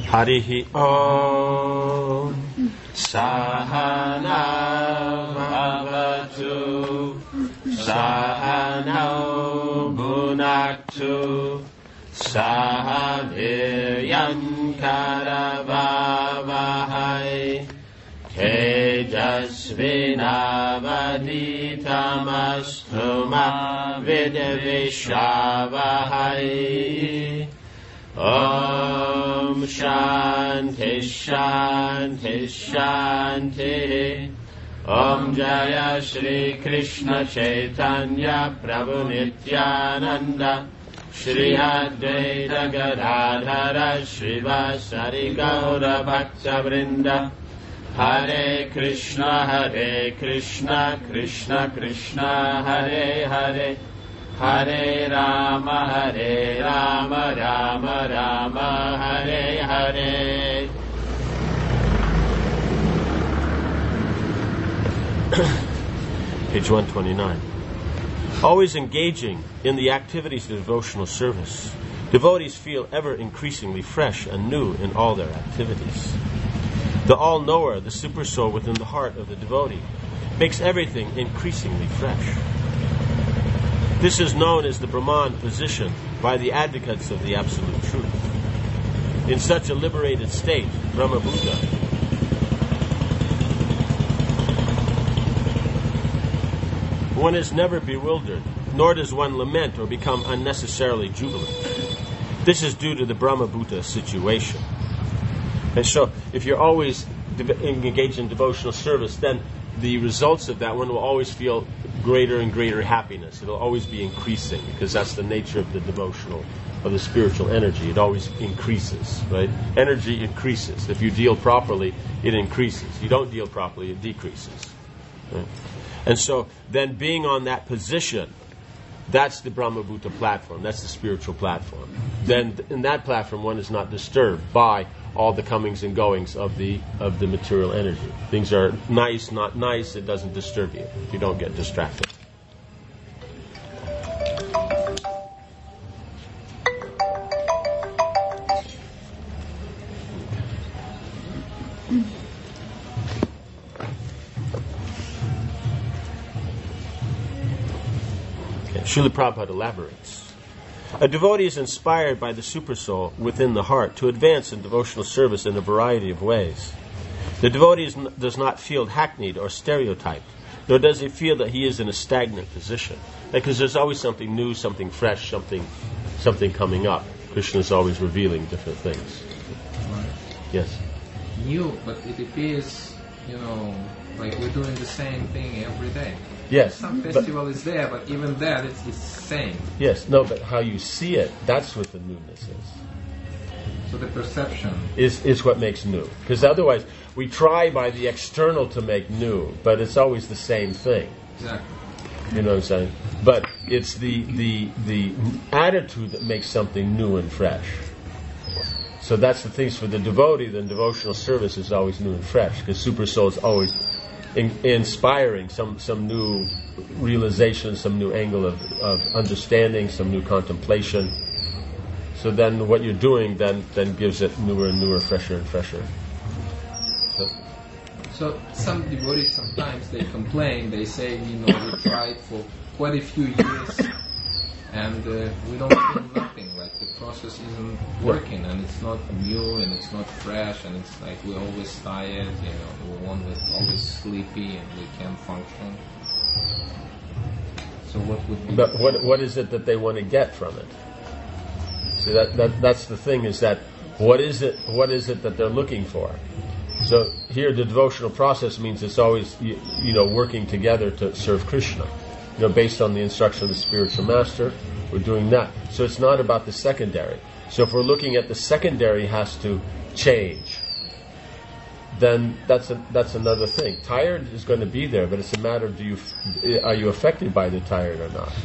Harihi Om Sahana Bhavatu Sahano Bhunaktu Sahaviryam Karavavahai Tejasvinavaditamastu ma Vidvishavahai Om Shanti Shanti Shanti Om Jaya Shri Krishna Chaitanya Prabhu Nityananda Shri Advaita Gadadhara Srivasari Gaura Bhakta Vrinda Hare Krishna Krishna Krishna Hare Hare Hare Rama Rama Rama Hare Hare. Page 129. Always engaging in the activities of devotional service, devotees feel ever increasingly fresh and new in all their activities. The all-knower, the super-soul within the heart of the devotee, makes everything increasingly fresh. This is known as the Brahman position by the advocates of the Absolute Truth. In such a liberated state, Brahma Buddha, one is never bewildered, nor does one lament or become unnecessarily jubilant. This is due to the Brahma Buddha situation. And so, if you're always engaged in devotional service, then the results of that one will always feel greater and greater happiness. It'll always be increasing, because that's the nature of the devotional, of the spiritual energy. It always increases, right? Energy increases. If you deal properly, it increases. You don't deal properly, it decreases. Right? And so, then being on that position, that's the Brahma Buddha platform. That's the spiritual platform. Then, in that platform, one is not disturbed by all the comings and goings of the material energy. Things are nice, not nice. It doesn't disturb you. You don't get distracted. Srila Prabhupada elaborates. A devotee is inspired by the Supersoul within the heart to advance in devotional service in a variety of ways. The devotee does not feel hackneyed or stereotyped, nor does he feel that he is in a stagnant position. Because there's always something new, something fresh, something coming up. Krishna is always revealing different things. Right. Yes? New, but it appears, like we're doing the same thing every day. Yes. Some festival is there, but even that, it's the same. Yes, no, but how you see it, that's what the newness is. So the perception is what makes new. Because otherwise, we try by the external to make new, but it's always the same thing. Exactly. You know what I'm saying? But it's the attitude that makes something new and fresh. So that's the things for the devotee. The devotional service is always new and fresh, because Super Soul is always inspiring some new realization, some new angle of understanding, some new contemplation. So then what you're doing then gives it newer and newer, fresher and fresher. So some devotees sometimes they complain, they say, we tried for quite a few years and we don't feel nothing, like the process isn't working and it's not new and it's not fresh and it's like we're always tired, we're always sleepy and we can't function. So what would be... But what is it that they want to get from it? See, that's the thing, is that what is it that they're looking for? So here the devotional process means it's always working together to serve Krishna. Based on the instruction of the spiritual master, we're doing that. So it's not about the secondary. So if we're looking at the secondary has to change, then that's another thing. Tired is going to be there, but it's a matter of are you affected by the tired or not?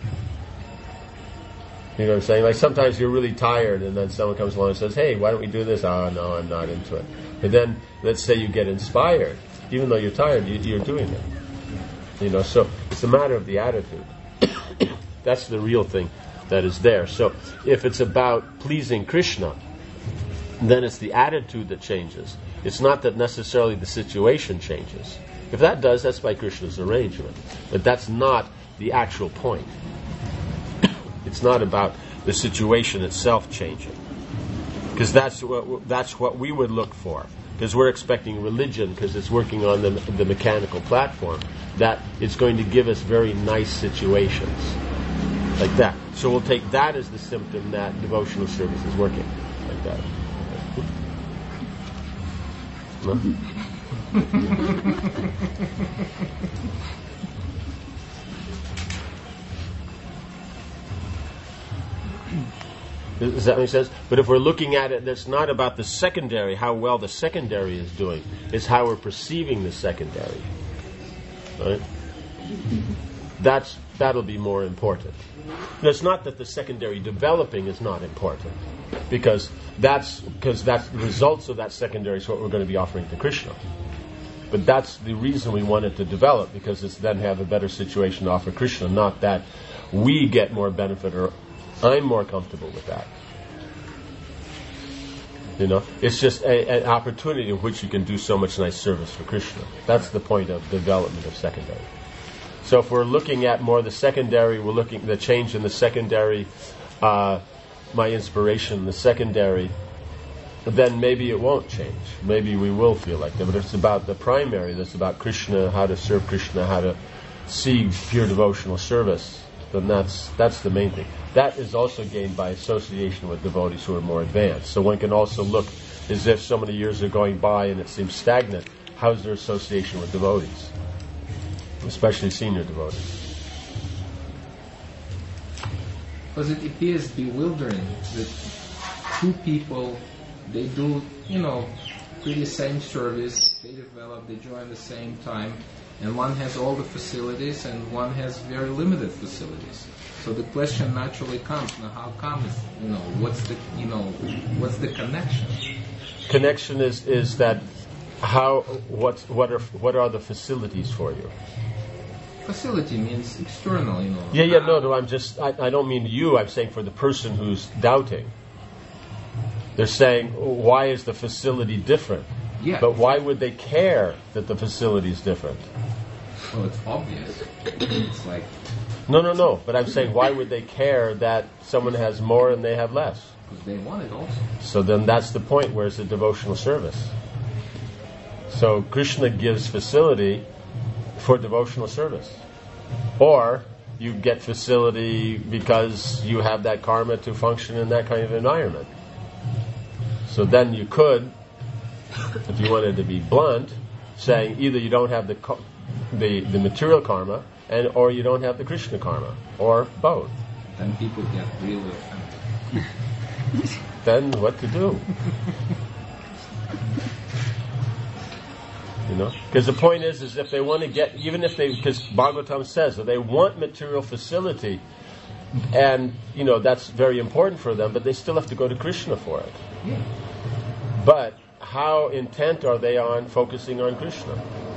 You know what I'm saying? Like sometimes you're really tired and then someone comes along and says, hey, why don't we do this? Oh, no, I'm not into it. But then let's say you get inspired. Even though you're tired, you're doing it. So it's a matter of the attitude. That's the real thing that is there. So if it's about pleasing Krishna, then it's the attitude that changes. It's not that necessarily the situation changes. If that does, that's by Krishna's arrangement. But that's not the actual point. It's not about the situation itself changing. Because that's what we would look for. Because we're expecting religion, because it's working on the mechanical platform, that it's going to give us very nice situations. Like that. So we'll take that as the symptom that devotional service is working. Like that. No? Does that make sense? But if we're looking at it, that's not about the secondary, how well the secondary is doing. It's how we're perceiving the secondary. Right? That'll be more important. No, it's not that the secondary developing is not important, because that's the results of that secondary is what we're going to be offering to Krishna. But that's the reason we want it to develop, because it's then have a better situation to offer Krishna, not that we get more benefit or I'm more comfortable with that. You know, it's just an opportunity in which you can do so much nice service for Krishna. That's the point of development of secondary. So if we're looking at more the secondary, we're looking at the change in the secondary, my inspiration in the secondary, then maybe it won't change. Maybe we will feel like that. But if it's about the primary, that's about Krishna, how to serve Krishna, how to see pure devotional service, then that's the main thing. That is also gained by association with devotees who are more advanced. So one can also look as if so many years are going by and it seems stagnant. How's their association with devotees? Especially senior devotees. Because it appears bewildering that two people, they do, pretty same service, they develop, they join at the same time, and one has all the facilities and one has very limited facilities. So the question naturally comes, now how come, what's the connection? Connection is that what are the facilities for you? Facility means external, Yeah, no, I don't mean you, I'm saying for the person who's doubting. They're saying, why is the facility different? Yeah. But why would they care that the facility is different? Well, it's obvious. It's like... No, but I'm saying, why would they care that someone has more and they have less? Because they want it also. So then that's the point where it's a devotional service. So Krishna gives facility for devotional service. Or you get facility because you have that karma to function in that kind of environment. So then you could, if you wanted to be blunt, saying either you don't have the material karma, or you don't have the Krishna karma, or both. Then people get really offended. Then what to do? Because the point is if they want to get, because Bhagavatam says that they want material facility, and that's very important for them, but they still have to go to Krishna for it. Yeah. But how intent are they on focusing on Krishna?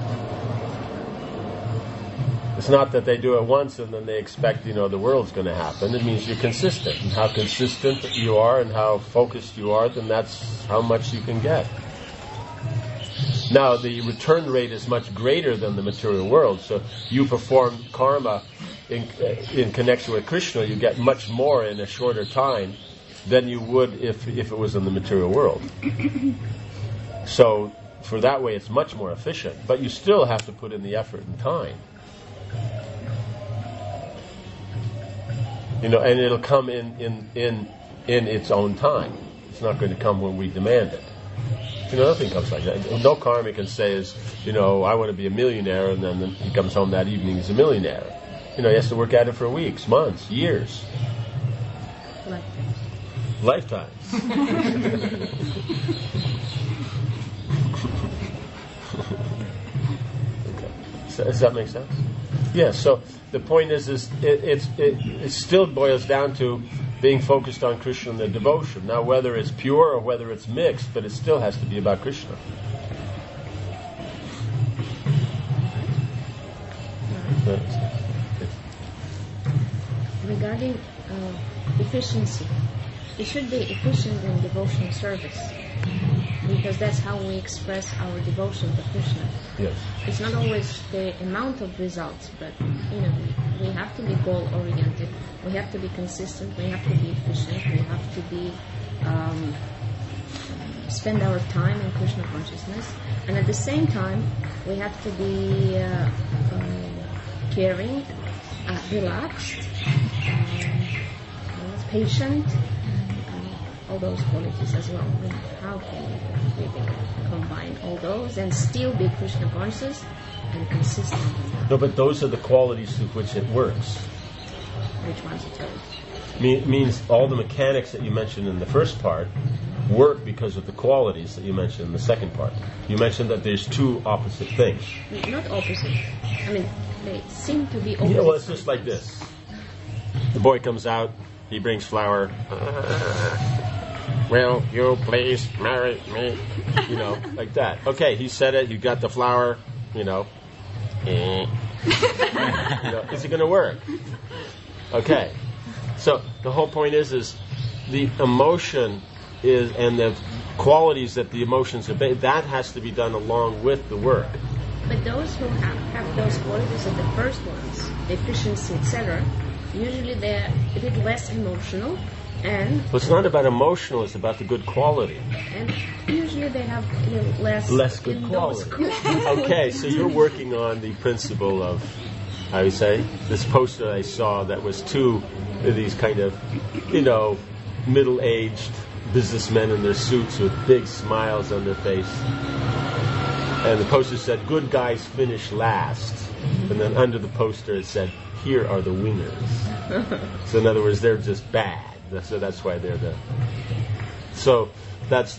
It's not that they do it once and then they expect, the world's going to happen. It means you're consistent. And how consistent you are and how focused you are, then that's how much you can get. Now, the return rate is much greater than the material world. So you perform karma in connection with Krishna, you get much more in a shorter time than you would if it was in the material world. So, for that way, it's much more efficient. But you still have to put in the effort and time. And it'll come in its own time. It's not going to come when we demand it. Nothing comes like that. No karma can say is, I want to be a millionaire, and then he comes home that evening as a millionaire. He has to work at it for weeks, months, years. Lifetimes. Okay. So, does that make sense? Yeah, so the point is it still boils down to being focused on Krishna and the devotion. Now, whether it's pure or whether it's mixed, but it still has to be about Krishna. Regarding efficiency, it should be efficient in devotional service. because that's how we express our devotion to Krishna. Yes. It's not always the amount of results, but we have to be goal-oriented. We have to be consistent. We have to be efficient. We have to be spend our time in Krishna consciousness, and at the same time, we have to be caring, relaxed, patient. All those qualities as well. How can we combine all those and still be Krishna conscious and consistent? No, but those are the qualities through which it works. Which ones are those? Means all the mechanics that you mentioned in the first part work because of the qualities that you mentioned in the second part. You mentioned that there's two opposite things. Not opposite. I mean, they seem to be opposite. Yeah, well, it's just like this. The boy comes out, he brings flour. Will you please marry me? Like that. Okay, he said it, you got the flour, Is it going to work? Okay. So the whole point is the emotion is, and the qualities that the emotions obey, that has to be done along with the work. But those who have those qualities are the first ones, efficiency, etc., usually they're a bit less emotional, and... Well, it's not about emotional, it's about the good quality. And usually they have less good quality. Okay, so you're working on the principle of, I would say, this poster I saw that was two of these kind of, middle-aged businessmen in their suits with big smiles on their face. And the poster said, "Good guys finish last." And then under the poster it said, "Here are the winners." So in other words, they're just bad. So that's why they're the... So that's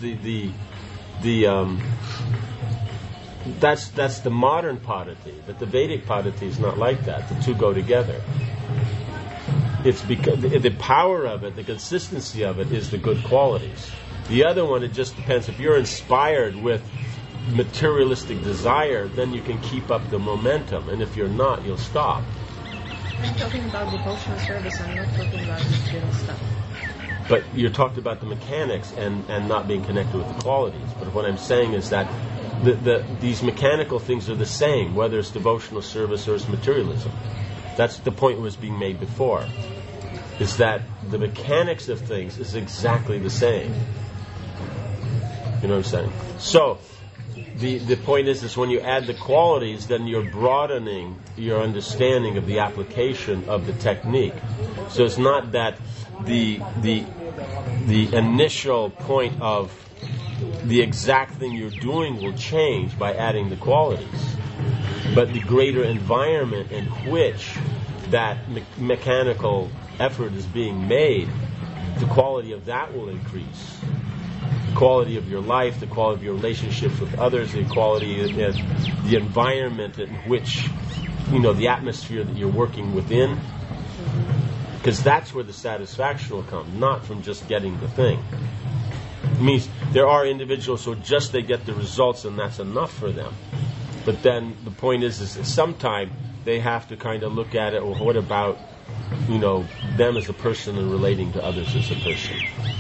that's the modern Padati. But the Vedic Padati is not like that. The two go together. It's because the power of it, the consistency of it, is the good qualities. The other one, it just depends. If you're inspired with materialistic desire, then you can keep up the momentum. And if you're not, you'll stop. I'm talking about devotional service. I'm not talking about material stuff. But you talked about the mechanics and not being connected with the qualities. But what I'm saying is that these mechanical things are the same, whether it's devotional service or it's materialism. That's the point that was being made before, is that the mechanics of things is exactly the same. You know what I'm saying? So, the point is when you add the qualities, then you're broadening your understanding of the application of the technique. So it's not that the initial point of the exact thing you're doing will change by adding the qualities, but the greater environment in which that mechanical effort is being made, the quality of that will increase. The quality of your life, the quality of your relationships with others, the quality of the environment in which, the atmosphere that you're working within. Because that's where the satisfaction will come, not from just getting the thing. It means there are individuals who just they get the results and that's enough for them. But then the point is that sometime they have to kind of look at it, well, what about, them as a person and relating to others as a person?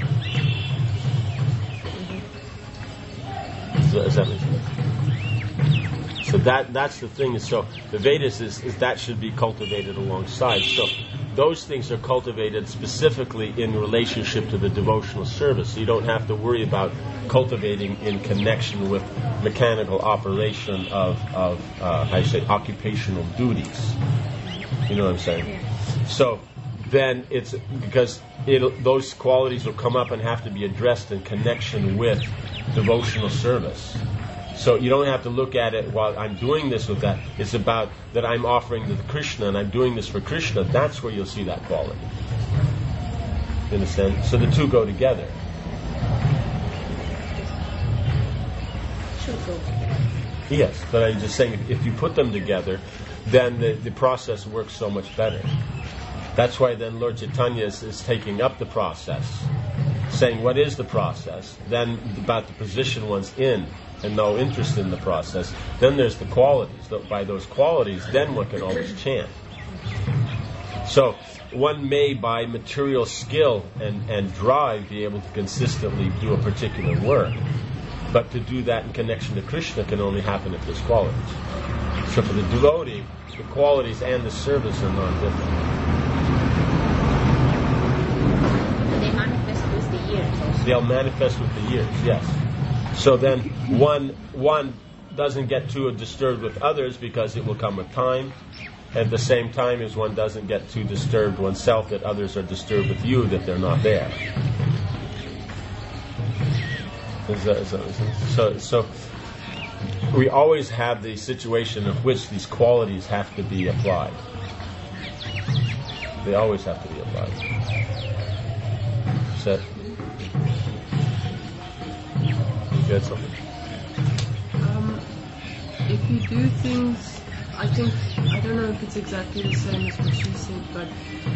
Does that make sense? So that's the thing. So the Vedas is that should be cultivated alongside. So those things are cultivated specifically in relationship to the devotional service. So you don't have to worry about cultivating in connection with mechanical operation of occupational duties. You know what I'm saying? Yeah. So then it's because those qualities will come up and have to be addressed in connection with devotional service. So you don't have to look at it while I'm doing this with that. It's about that I'm offering to Krishna and I'm doing this for Krishna. That's where you'll see that quality. You understand? So the two go together. Should go together. Yes, but I'm just saying if you put them together, then the process works so much better. That's why then Lord Chaitanya is taking up the process, saying what is the process, then about the position one's in and no interest in the process. Then there's the qualities. By those qualities, then one can always chant. So one may, by material skill and drive, be able to consistently do a particular work. But to do that in connection to Krishna can only happen if there's qualities. So for the devotee, the qualities and the service are non-different. They manifest with the years also. They'll manifest with the years, yes. So then one doesn't get too disturbed with others because it will come with time. At the same time as one doesn't get too disturbed oneself that others are disturbed with you, that they're not there. So we always have the situation of which these qualities have to be applied. They always have to be applied. So, you got something? If you do things, I don't know if it's exactly the same as what she said, but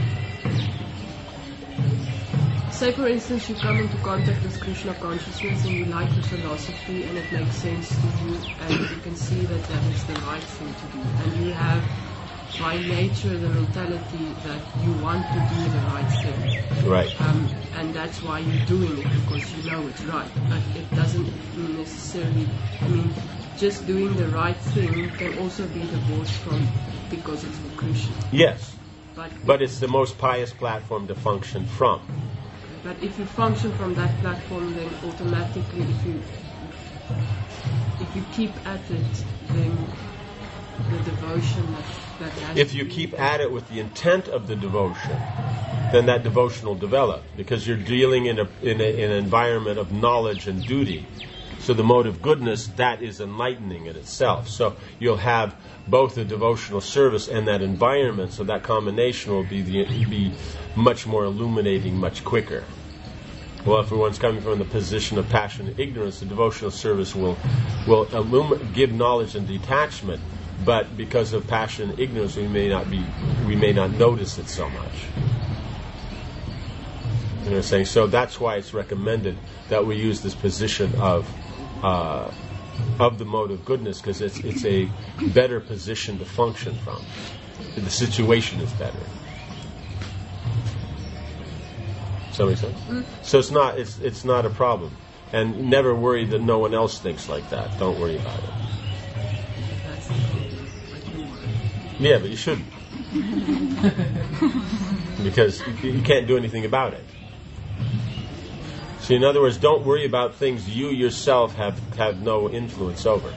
say for instance you come into contact with Krishna consciousness and you like the philosophy and it makes sense to you and you can see that is the right thing to do, and you have by nature the mentality that you want to do the right thing. Right. And that's why you're doing it, because you know it's right. But it doesn't necessarily, just doing the right thing can also be divorced from because it's for Krishna. Yes. But it's the most pious platform to function from. But if you function from that platform, then automatically if you keep at it, then the devotion that has if you keep at it with the intent of the devotion, then that devotion will develop, because you're dealing in an environment of knowledge and duty. So the mode of goodness, that is enlightening in itself. So you'll have both the devotional service and that environment, so that combination will be much more illuminating, much quicker. Well, if one's coming from the position of passion and ignorance, the devotional service will give knowledge and detachment, but because of passion and ignorance, we may not notice it so much. You know what I'm saying? So that's why it's recommended that we use this position of the mode of goodness, because it's a better position to function from. The situation is better. Does that make sense? So it's not a problem, and never worry that no one else thinks like that. Don't worry about it. Yeah, but you shouldn't, because you can't do anything about it. So in other words, don't worry about things you yourself have no influence over.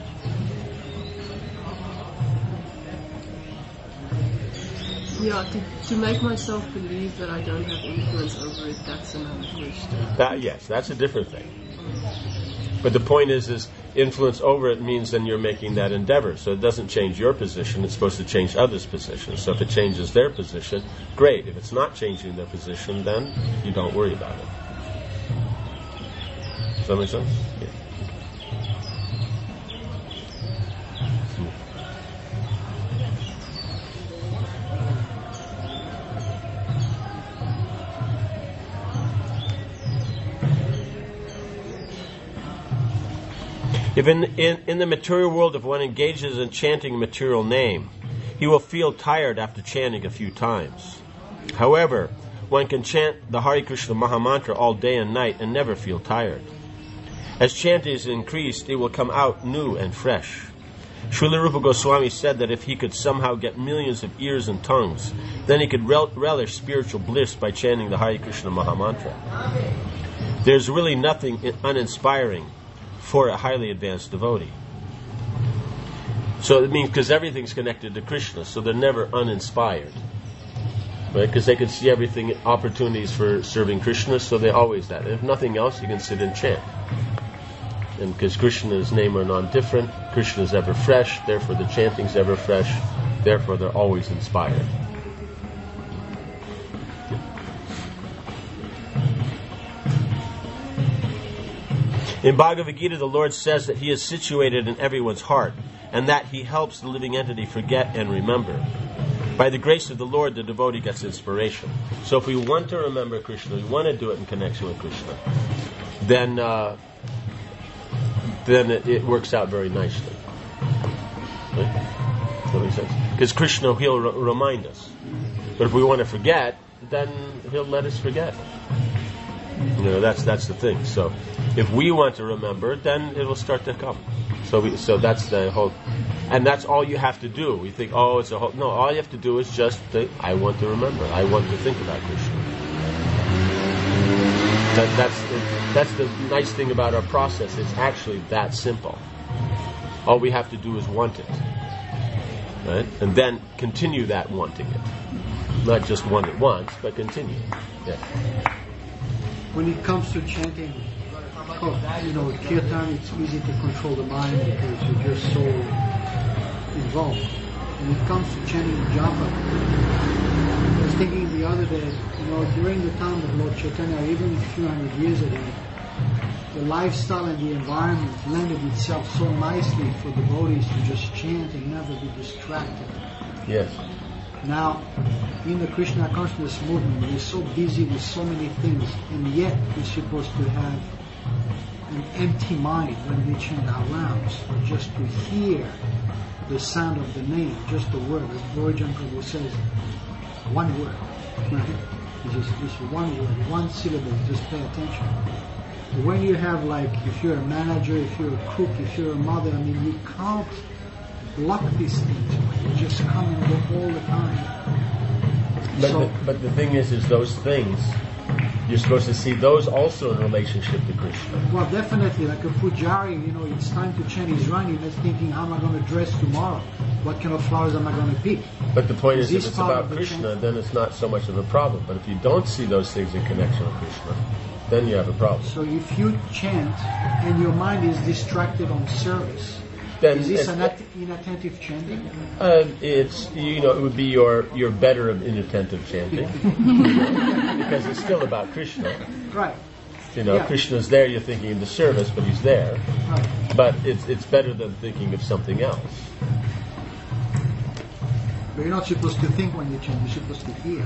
Yeah, to make myself believe that I don't have influence over it, that's another question. Yes, that's a different thing. But the point is influence over it means then you're making that endeavor. So it doesn't change your position, it's supposed to change others' positions. So if it changes their position, great. If it's not changing their position, then you don't worry about it. Does that make sense? Yeah. If in the material world, if one engages in chanting a material name, he will feel tired after chanting a few times. However, one can chant the Hare Krishna Mahamantra all day and night and never feel tired. As chanting is increased, it will come out new and fresh. Srila Rupa Goswami said that if he could somehow get millions of ears and tongues, then he could relish spiritual bliss by chanting the Hare Krishna Mahamantra. There's really nothing uninspiring for a highly advanced devotee. So it means because everything's connected to Krishna, so they're never uninspired. Right? Because they can see everything, opportunities for serving Krishna, so they always that. And if nothing else, you can sit and chant. And because Krishna's name are non-different, Krishna is ever fresh, therefore the chanting's ever fresh, therefore they're always inspired. In Bhagavad Gita, the Lord says that He is situated in everyone's heart, and that He helps the living entity forget and remember. By the grace of the Lord, the devotee gets inspiration. So if we want to remember Krishna, we want to do it in connection with Krishna, then it works out very nicely. Right? Does that make sense? Because Krishna, He'll remind us. But if we want to forget, then He'll let us forget. You know, that's the thing. So If we want to remember, then it will start to come. So that's the whole, and that's all you have to do. We think, oh, it's a whole. No, all you have to do is just think, I want to remember. I want to think about Krishna. That's the nice thing about our process. It's actually that simple. All we have to do is want it, right? And then continue that wanting it. Not just want it once, but continue. Yeah. When it comes to chanting, kirtan, it's easy to control the mind because you're just so involved. When it comes to chanting japa, I was thinking the other day, during the time of Lord Chaitanya, even a few hundred years ago, the lifestyle and the environment lended itself so nicely for devotees to just chant and never be distracted. Yes. Now, in the Krishna consciousness movement, we're so busy with so many things, and yet we're supposed to have an empty mind when we chant our rounds, just to hear the sound of the name, just the word. As Bhurajan Prabhu says, one word. Right? It's just one word, one syllable, just pay attention. When you have, if you're a manager, if you're a cook, if you're a mother, you can't block these things. You just come and go all the time. But the thing is those things, you're supposed to see those also in relationship to Krishna. Well, definitely, like a pujari, it's time to chant his Rani, and he's thinking, how am I going to dress tomorrow? What kind of flowers am I going to pick? But the point is, if it's about Krishna, then it's not so much of a problem. But if you don't see those things in connection with Krishna, then you have a problem. So if you chant and your mind is distracted on service, then is this inattentive chanting? It would be your better of inattentive chanting, because it's still about Krishna. Right. Krishna's there. You're thinking of the service, but he's there. Right. But it's better than thinking of something else. But you're not supposed to think when you chant. You're supposed to hear.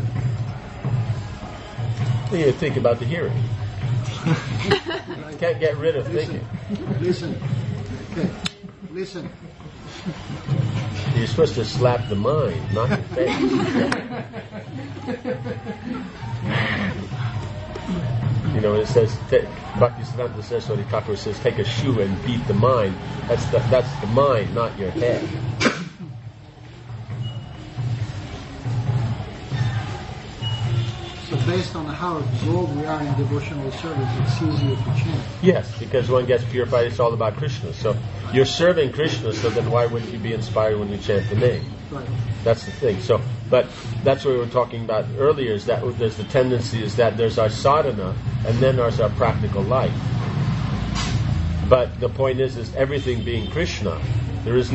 You think about the hearing. You can't get rid of thinking. Listen. Okay. Listen. You're supposed to slap the mind, not the face. It says, Bhaktisiddhanta Saraswati Thakur says, take a shoe and beat the mind. That's the mind, not your head. So based on how absorbed we are in devotional service, it's easier to chant. Yes, because one gets purified, it's all about Krishna. So you're serving Krishna, so then why wouldn't you be inspired when you chant the name? Right. That's the thing. So, but that's what we were talking about earlier, is that there's the tendency is that there's our sadhana, and then there's our practical life. But the point is everything being Krishna. There's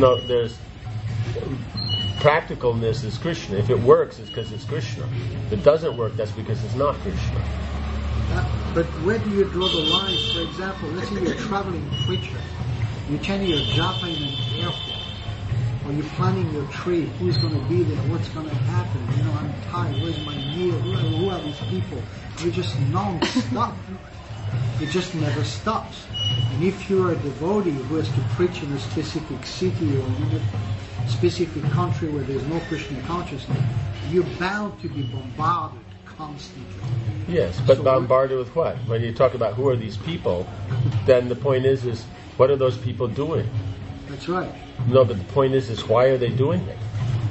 practicalness is Krishna. If it works, it's because it's Krishna. If it doesn't work, that's because it's not Krishna. But where do you draw the line? For example, let's say you're a traveling preacher. You're chanting your japa in an airport. Or you're planning your trip. Who's going to be there? What's going to happen? I'm tired. Where's my meal? Who are these people? You're just non-stop. It just never stops. And if you're a devotee who has to preach in a specific city or in a specific country where there's no Krishna consciousness, you're bound to be bombarded constantly. Yes, but bombarded with what? When you talk about who are these people, then the point is what are those people doing? That's right. No, but the point is why are they doing it?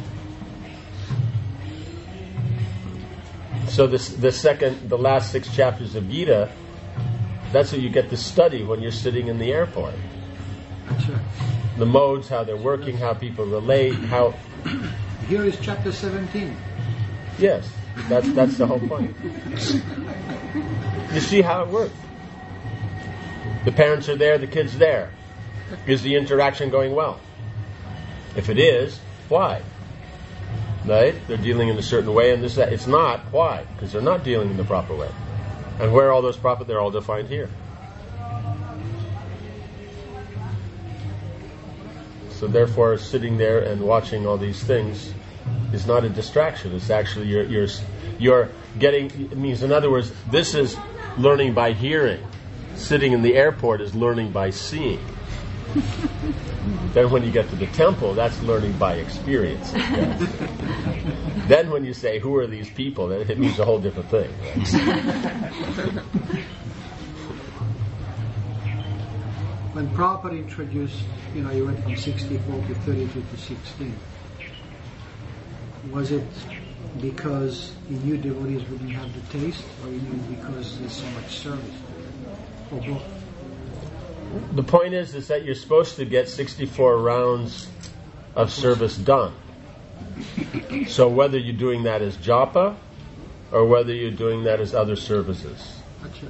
So the last 6 chapters of Gita, that's what you get to study when you're sitting in the airport. That's right. The modes, how they're working, how people relate, how... Here is chapter 17. Yes, that's the whole point. You see how it works. The parents are there, the kid's there. Is the interaction going well? If it is, why? Right? They're dealing in a certain way, and that. It's not. Why? Because they're not dealing in the proper way. And where are all those proper? They're all defined here. So therefore, sitting there and watching all these things is not a distraction. It's actually you're getting. It means, in other words, this is learning by hearing. Sitting in the airport is learning by seeing. Then when you get to the temple, that's learning by experience. Then when you say, who are these people, then it means a whole different thing. Right? when Prabhupada introduced, you went from 64 to 32 to 16. Was it because he knew devotees wouldn't have the taste, or he knew because there's so much service? Or both? The point is that you're supposed to get 64 rounds of service done. So whether you're doing that as japa, or whether you're doing that as other services. Gotcha.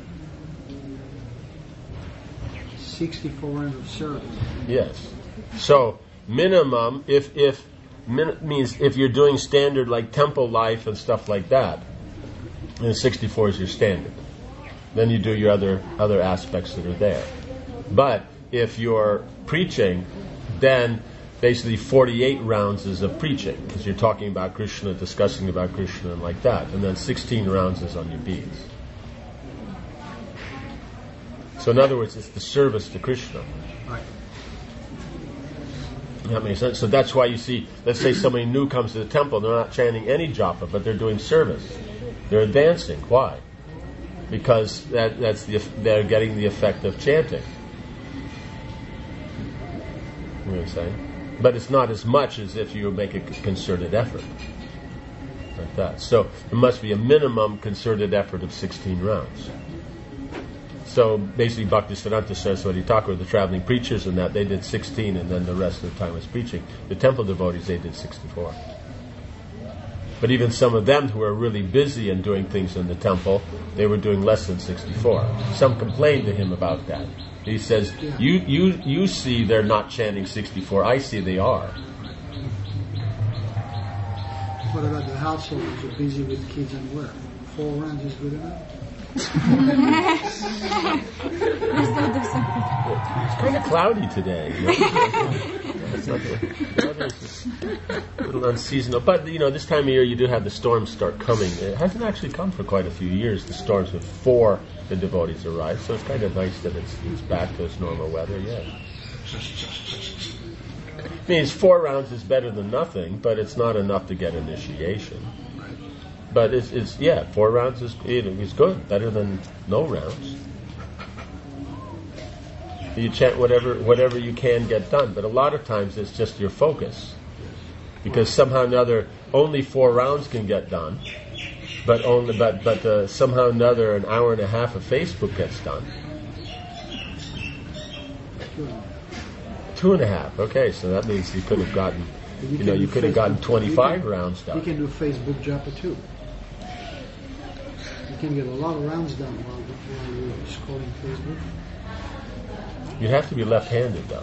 64 rounds of service. Yes. So minimum, if you're doing standard like temple life and stuff like that, then 64 is your standard. Then you do your other aspects that are there. But if you're preaching, then basically 48 rounds is of preaching, because you're talking about Krishna, discussing about Krishna and like that. And then 16 rounds is on your beads. So in other words, it's the service to Krishna. Right. That makes sense. So that's why you see, let's say somebody new comes to the temple, they're not chanting any japa, but they're doing service. They're advancing. Why? Because they're getting the effect of chanting. You know what I'm saying? But it's not as much as if you make a concerted effort. Like that. So there must be a minimum concerted effort of 16 rounds. So basically Bhaktisiddhanta Saraswati Thakur, the traveling preachers and that, they did 16 and then the rest of the time was preaching. The temple devotees, they did 64. But even some of them who were really busy and doing things in the temple, they were doing less than 64. Some complained to him about that. He says, you see they're not chanting 64, I see they are. What about the households who are busy with kids and work? 4 rounds is good enough? It's kind of cloudy today. It's like the weather's just a little unseasonal. But, this time of year you do have the storms start coming. It hasn't actually come for quite a few years, the storms before the devotees arrive. So it's kind of nice that it's back to its normal weather, yeah. I mean, 4 rounds is better than nothing, but it's not enough to get initiation. But it's 4 rounds is good, better than no rounds. You chant whatever you can get done, but a lot of times it's just your focus, because somehow or another only 4 rounds can get done, but somehow or another an hour and a half of Facebook gets done. 2.5. Okay, so that means you could have gotten, you could have gotten 25 rounds done. You can do Facebook japa too. You can get a lot of rounds done while you're scrolling Facebook. You have to be left-handed, though.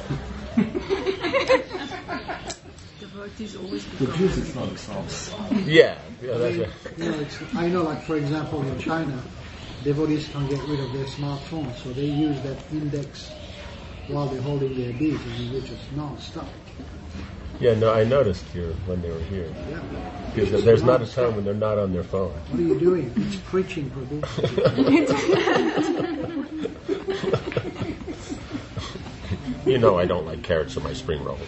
Devotees always The juice is not a sauce. Yeah, that's right. I know, like for example, in China, devotees can't get rid of their smartphones, so they use that index while they're holding their beads, and they just non-stop. Yeah, no, I noticed here when they were here. Yeah. Because there's not a time when they're not on their phone. What are you doing? It's preaching, Prabhu. I don't like carrots in my spring rolls.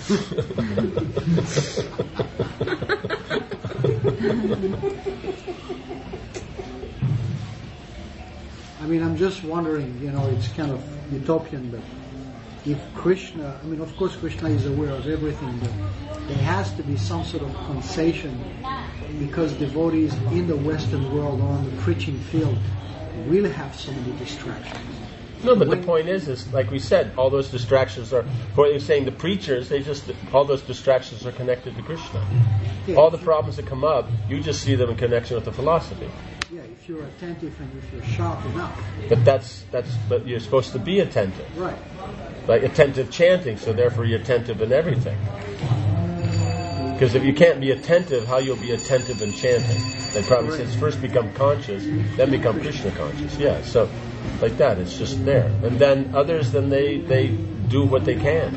I mean, I'm just wondering, it's kind of utopian, but if Krishna, of course Krishna is aware of everything, but there has to be some sort of concession, because devotees in the Western world or on the preaching field will have so many distractions. No, but the point is like we said, all those distractions are, what you're saying, the preachers, all those distractions are connected to Krishna. Yeah, all the problems that come up, you just see them in connection with the philosophy. Yeah, if you're attentive and if you're sharp enough. But you're supposed to be attentive. Right. Like attentive chanting, so therefore you're attentive in everything. Because if you can't be attentive, how you'll be attentive in chanting? They probably says first become conscious, then become Krishna conscious. Yeah, so like that, it's just there. And then others, they do what they can.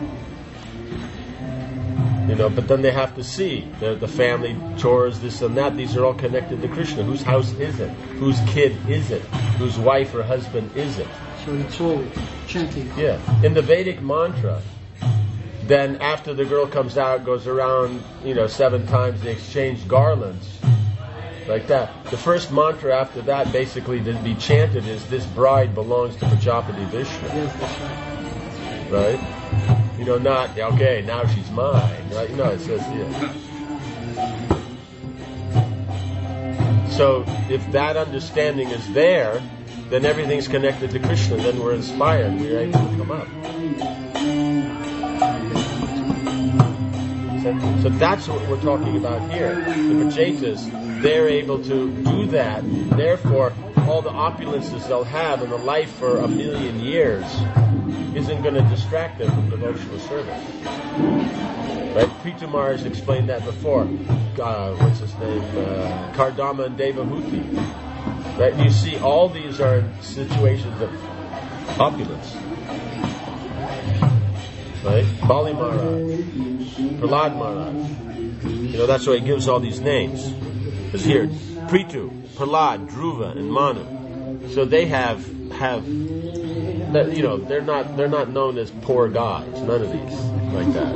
But then they have to see the family chores, this and that. These are all connected to Krishna. Whose house is it? Whose kid is it? Whose wife or husband is it? So it's all chanting. Yeah. In the Vedic mantra, then after the girl comes out, goes around, 7 times, they exchange garlands. Like that. The first mantra after that, basically, to be chanted is, this bride belongs to Prajapati Vishnu. Yes, that's right. right? Not, okay, now she's mine, right? No, it says, yeah. So if that understanding is there, then everything's connected to Krishna, then we're inspired, we're able to come up. So that's what we're talking about here. The Pachetas, they're able to do that. Therefore, all the opulences they'll have in the life for 1,000,000 years isn't going to distract them from devotional service. Right? Prithu Maharaj explained that before. What's his name? Kardama and Devahuti. Right? And you see, all these are situations of opulence. Right? Bali Maharaj, Prahlad Maharaj. That's why he gives all these names. Because here, Prithu, Prahlad, Dhruva, and Manu. So they have they're not known as poor guys. None of these like that.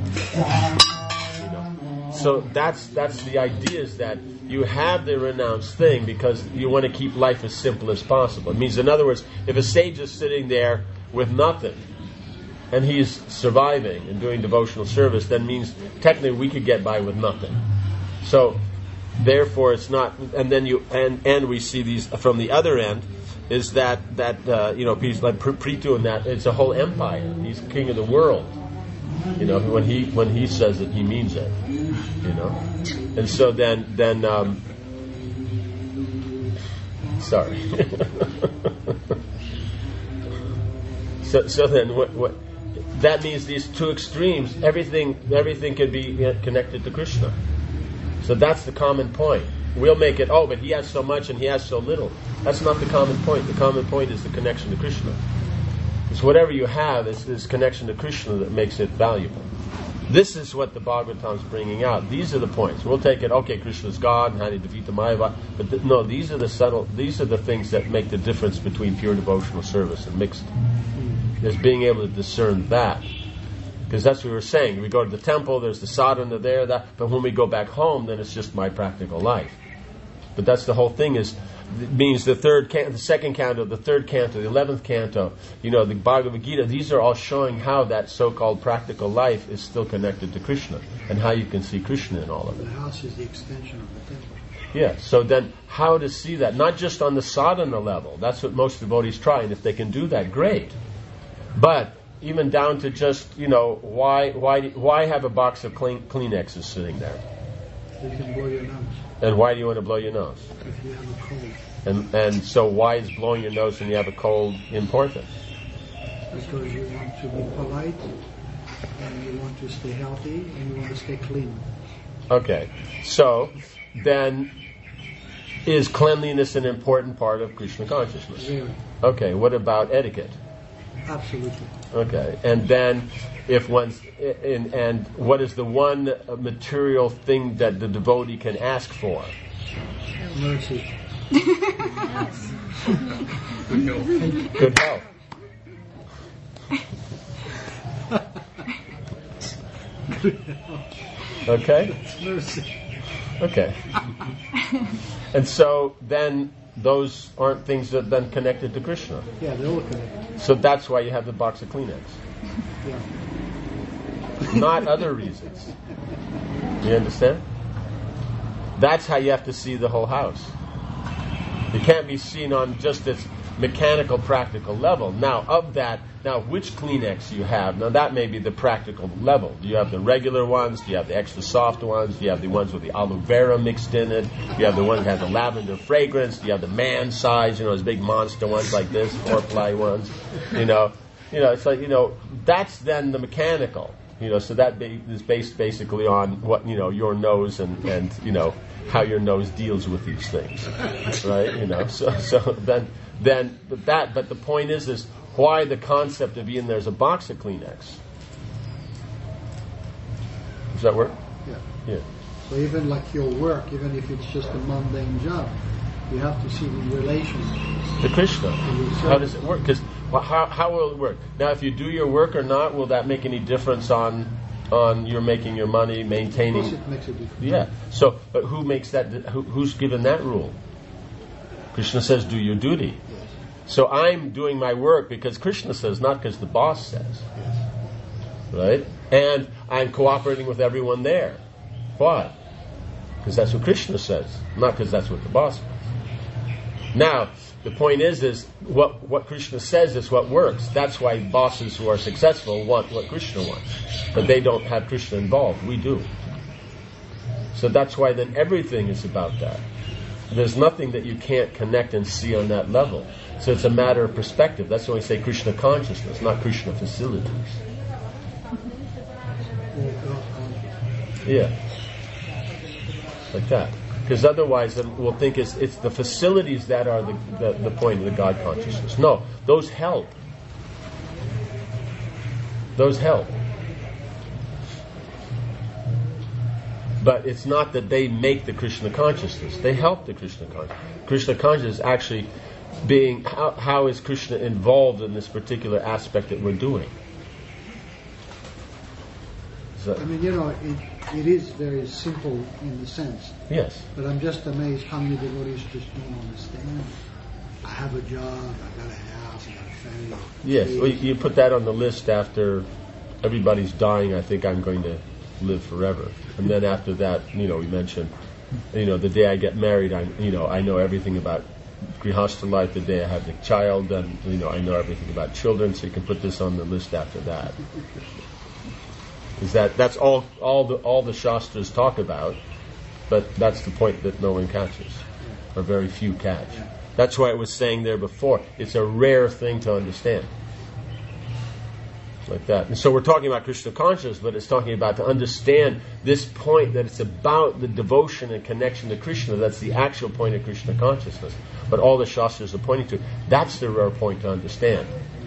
So that's the idea, is that you have the renounced thing because you want to keep life as simple as possible. It means, in other words, if a sage is sitting there with nothing and he's surviving and doing devotional service, that means technically we could get by with nothing. So therefore it's not, and then and we see these from the other end, is that people like Prithu, and that it's a whole empire. He's king of the world. When he says it, he means it. And so then sorry. so then what that means, these two extremes, everything can be connected to Krishna. So that's the common point. We'll make it, but he has so much and he has so little. That's not the common point. The common point is the connection to Krishna. It's whatever you have, it's this connection to Krishna that makes it valuable. This is what the Bhagavatam's bringing out. These are the points. We'll take it, Krishna's God and how to defeat the Mayava. But these are the things that make the difference between pure devotional service and mixed. Is being able to discern that. Because that's what we were saying. We go to the temple, there's the sadhana there, but when we go back home, then it's just my practical life. But that's the whole thing, it means the second canto, the third canto, the 11th canto, the Bhagavad Gita, these are all showing how that so-called practical life is still connected to Krishna, and how you can see Krishna in all of it. The house is the extension of the temple. Yeah, so then how to see that? Not just on the sadhana level. That's what most devotees try, and if they can do that, great. But even down to just, why have a box of Kleenexes sitting there? So you can blow your nose. And why do you want to blow your nose? If you have a cold. And so why is blowing your nose when you have a cold important? Because you want to be polite, and you want to stay healthy, and you want to stay clean. Okay, so then is cleanliness an important part of Krishna consciousness? Very. Okay, what about etiquette? Absolutely. Okay, and then and what is the one material thing that the devotee can ask for? Mercy. Good health. Okay? Mercy. Okay. And so then those aren't things that then connected to Krishna. Yeah, they're all connected. So that's why you have the box of Kleenex. Yeah. Not other reasons. You understand? That's how you have to see the whole house. It can't be seen on just its mechanical, practical level. Now, which Kleenex you have, now that may be the practical level. Do you have the regular ones? Do you have the extra soft ones? Do you have the ones with the aloe vera mixed in it? Do you have the ones that have the lavender fragrance? Do you have the man size, those big monster ones like this, 4-ply ones? It's like, that's then the mechanical. So that is based basically on what, your nose and how your nose deals with these things, right? So then but the point is why the concept of even there's a box of Kleenex. Does that work? Yeah. So even like your work, even if it's just a mundane job, you have to see the relation to Krishna. How does it work? Because how will it work? Now, if you do your work or not, will that make any difference on you're making your money, maintaining? Of course it makes a difference. Yeah. So, but who makes that? Who's given that rule? Krishna says, "Do your duty." Yes. So I'm doing my work because Krishna says, not because the boss says. Right? And I'm cooperating with everyone there. Why? Because that's what Krishna says, not because that's what the boss says. Now, the point is what Krishna says is what works. That's why bosses who are successful want what Krishna wants. But they don't have Krishna involved. We do. So that's why then everything is about that. There's nothing that you can't connect and see on that level. So it's a matter of perspective. That's why we say Krishna consciousness, not Krishna facilities. Yeah. Like that. Because otherwise then we'll think it's the facilities that are the point of the God consciousness. No, those help. Those help. But it's not that they make the Krishna consciousness. They help the Krishna consciousness. Krishna consciousness actually being, how is Krishna involved in this particular aspect that we're doing? So, I mean, it is very simple in the sense. Yes. But I'm just amazed how many devotees just don't understand. I have a job, I got a house, I got a family. Yes, well, you put that on the list after everybody's dying. I think I'm going to live forever. And then after that, we mentioned, the day I get married, I know everything about grihastha life. The day I have the child, then I know everything about children. So you can put this on the list after that. Is that's all the shastras talk about, but that's the point that no one catches, or very few catch. That's why I was saying there before, it's a rare thing to understand. Like that. And so we're talking about Krishna consciousness, but it's talking about to understand this point that it's about the devotion and connection to Krishna. That's the actual point of Krishna consciousness. But all the shastras are pointing to, that's the rare point to understand.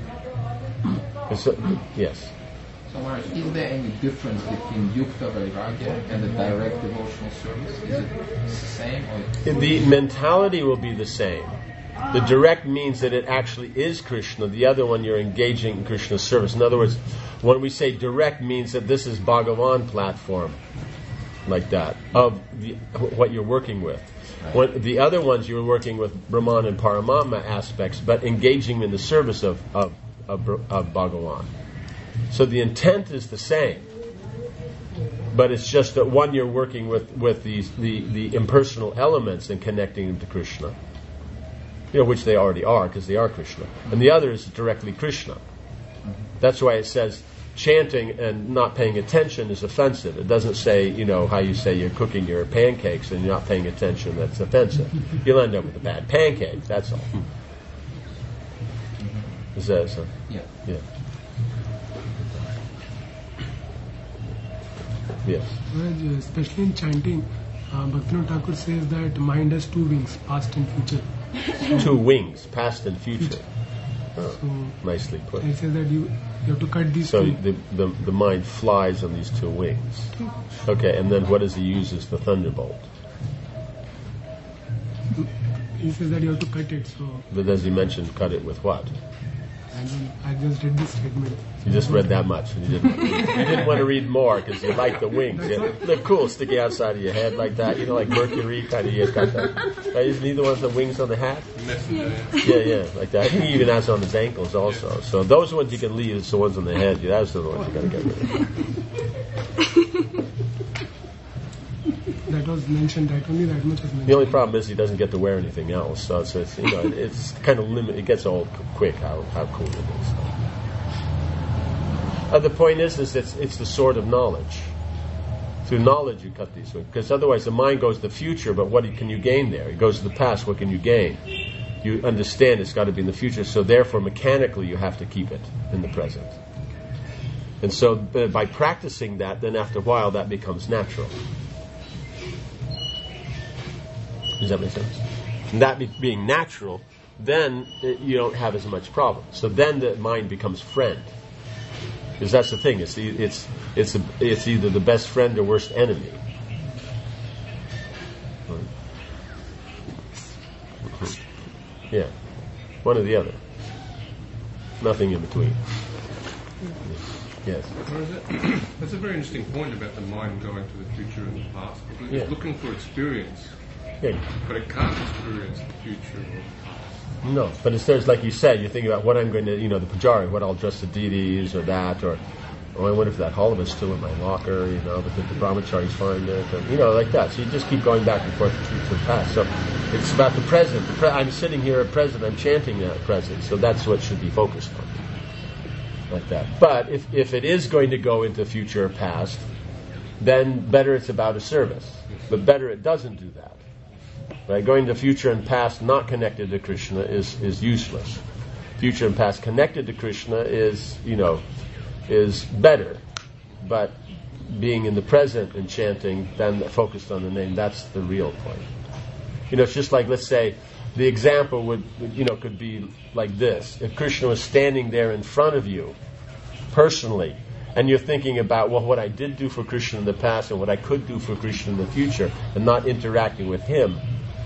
Yes. So Maharaj, is there any difference between Yukta Vairagya and the direct devotional service? Is it the same? Or the mentality will be the same. The direct means that it actually is Krishna. The other one, you're engaging in Krishna's service. In other words, when we say direct, means that this is Bhagavan platform, like that, of what you're working with. When the other ones, you're working with Brahman and Paramatma aspects, but engaging in the service of Bhagavan. So the intent is the same, but it's just that one you're working with the impersonal elements and connecting them to Krishna, which they already are because they are Krishna, and the other is directly Krishna. That's why it says chanting and not paying attention is offensive. It doesn't say, how you say you're cooking your pancakes and you're not paying attention, that's offensive. You'll end up with a bad pancake, that's all. Is that so? Yeah. Yes. Especially in chanting, Bhaktivinoda Thakur says that mind has two wings, past and future. Two wings, past and future. Oh, So nicely put. he says that you have to cut these So two. the mind flies on these two wings. Okay, and then what does he use as the thunderbolt? He says that you have to cut it. So But as he mentioned, cut it with what? I just read this statement. You just read that much, and you didn't want to read more because you like the wings. They're cool, sticking outside of your head like that. Like Mercury, kind of. You got that. Isn't he the one with the wings on the hat? Yeah, like that. He even has on his ankles also. So those ones you can leave. It's the ones on the head. Those are the ones you got to get rid of. That was mentioned. That only that much was mentioned. The only problem is he doesn't get to wear anything else. So it's it's kind of limit. It gets old quick. How cool it is. The point is it's the sword of knowledge. Through knowledge you cut these wings, because otherwise the mind goes to the future, but what can you gain there? It goes to the past, what can you gain? You understand it's got to be in the future, so therefore mechanically you have to keep it in the present. And so by practicing that, then after a while that becomes natural. Does that make sense? And that being natural, then you don't have as much problem. So then the mind becomes friend. Because that's the thing. It's either the best friend or worst enemy. Yeah, one or the other. Nothing in between. Yes. That's a very interesting point about the mind going to the future and the past. Because it's looking for experience, Yeah. but it can't experience the future or the past. No, but there's like you said, you think about what I'm going to, the pujari, what I'll address the deities or that, or I wonder if that halava is still in my locker, but the brahmacharis find it, and, like that. So you just keep going back and forth to the past. So it's about the present. I'm sitting here at present, I'm chanting that present, so that's what should be focused on. Like that. But if it is going to go into future or past, then better it's about a service. But better it doesn't do that. Right? Going to future and past not connected to Krishna is useless. Future and past connected to Krishna is better. But being in the present and chanting, then focused on the name, that's the real point. It's just like, let's say, the example could be like this. If Krishna was standing there in front of you, personally, and you're thinking about, what I did do for Krishna in the past and what I could do for Krishna in the future, and not interacting with him,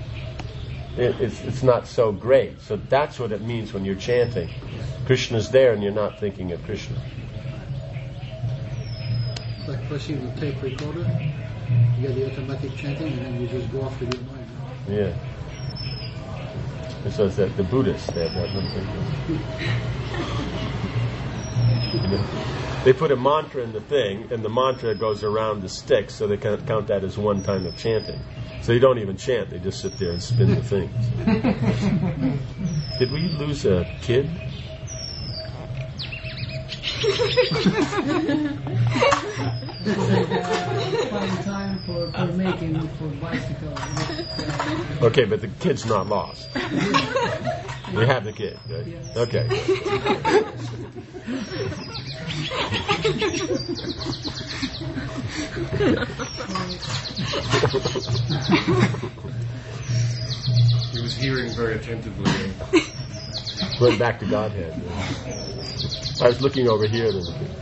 it's not so great. So that's what it means when you're chanting. Krishna's there and you're not thinking of Krishna. It's like pressing the tape recorder. You get the automatic chanting and then you just go off with your mind. Yeah. And so it's the Buddhists, they have that little thing. They put a mantra in the thing, and the mantra goes around the stick, so they can count that as one time of chanting. So you don't even chant, they just sit there and spin the thing. Did we lose a kid? Find time for making for bicycles. Okay, but the kid's not lost. We have the kid, right? Yes. Okay. He was hearing very attentively. Went back to Godhead. I was looking over here.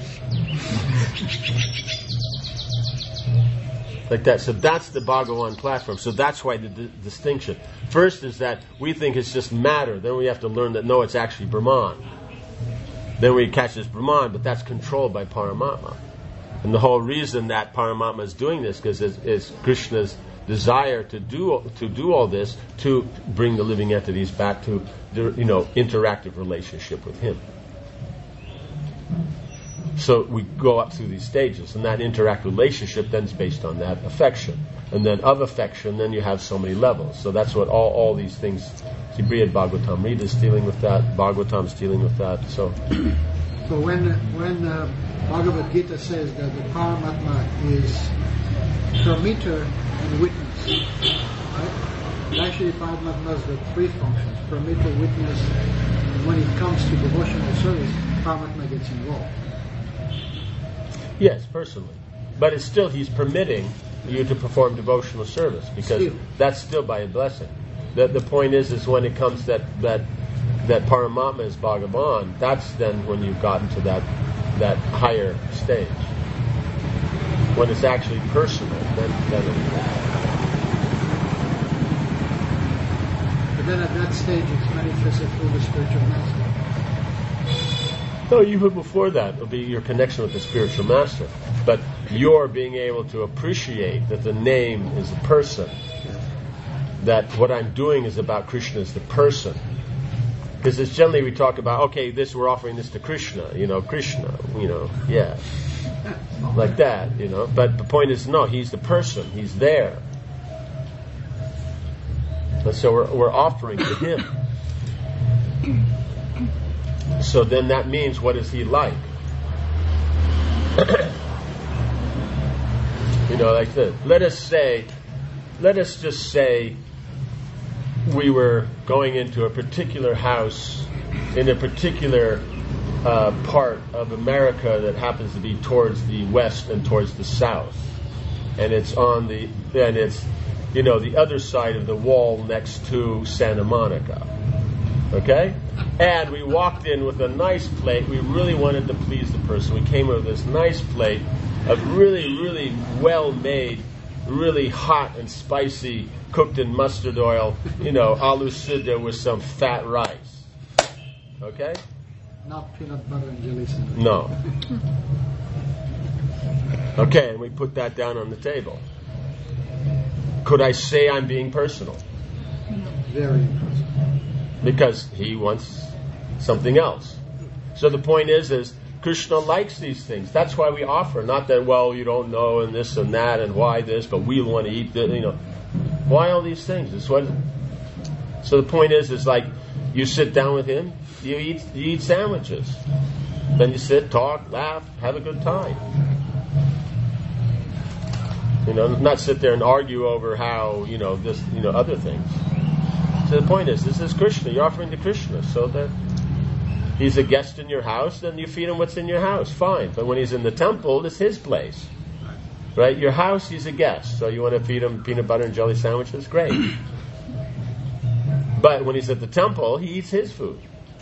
Like that. So that's the Bhagavan platform. So that's why the distinction. First is that we think it's just matter. Then we have to learn that no, it's actually Brahman. Then we catch this Brahman, but that's controlled by Paramatma. And the whole reason that Paramatma is doing this because is Krishna's desire to do all this to bring the living entities back to interactive relationship with him. So we go up through these stages, and that interactive relationship then is based on that affection. And then of affection, then you have so many levels. So that's what all these things, Brihad Bhagavatam is dealing with that, Bhagavatam is dealing with that. So when Bhagavad Gita says that the Paramatma is permitter and witness, right? Actually, Paramatma does the three functions: permitter, witness, and when it comes to devotional service, Paramatma gets involved. Yes, personally. But it's still, he's permitting you to perform devotional service, because that's still by a blessing. The point is when it comes that Paramatma is Bhagavan, that's then when you've gotten to that higher stage. When it's actually personal, then But then at that stage it's manifested through the spiritual master. No, even before that, it'll be your connection with the spiritual master. But you're being able to appreciate that the name is a person. That what I'm doing is about Krishna as the person. Because it's generally we talk about, we're offering this to Krishna, Krishna, yeah. Like that, But the point is, no, he's the person. He's there. And so we're offering to him. So then that means, what is he like? Like this. Let us just say we were going into a particular house in a particular part of America that happens to be towards the west and towards the south, and it's the other side of the wall next to Santa Monica. Okay? And we walked in with a nice plate. We really wanted to please the person. We came with this nice plate of really, really well-made, really hot and spicy, cooked in mustard oil, aloo siddha with some fat rice. Okay? Not peanut butter and jelly sandwich. No. Okay, and we put that down on the table. Could I say I'm being personal? Very personal. because he wants something else. So the point is Krishna likes these things. That's why we offer. Not that, well, you don't know and this and that and why this, but we want to eat this, Why all these things? So the point is like you sit down with him, you eat sandwiches. Then you sit, talk, laugh, have a good time. Not sit there and argue over how, this, other things. So the point is, this is Krishna. You're offering to Krishna. So that he's a guest in your house, then you feed him what's in your house. Fine. But when he's in the temple, it's his place. Right? Your house, he's a guest. So you want to feed him peanut butter and jelly sandwiches? Great. But when he's at the temple, he eats his food.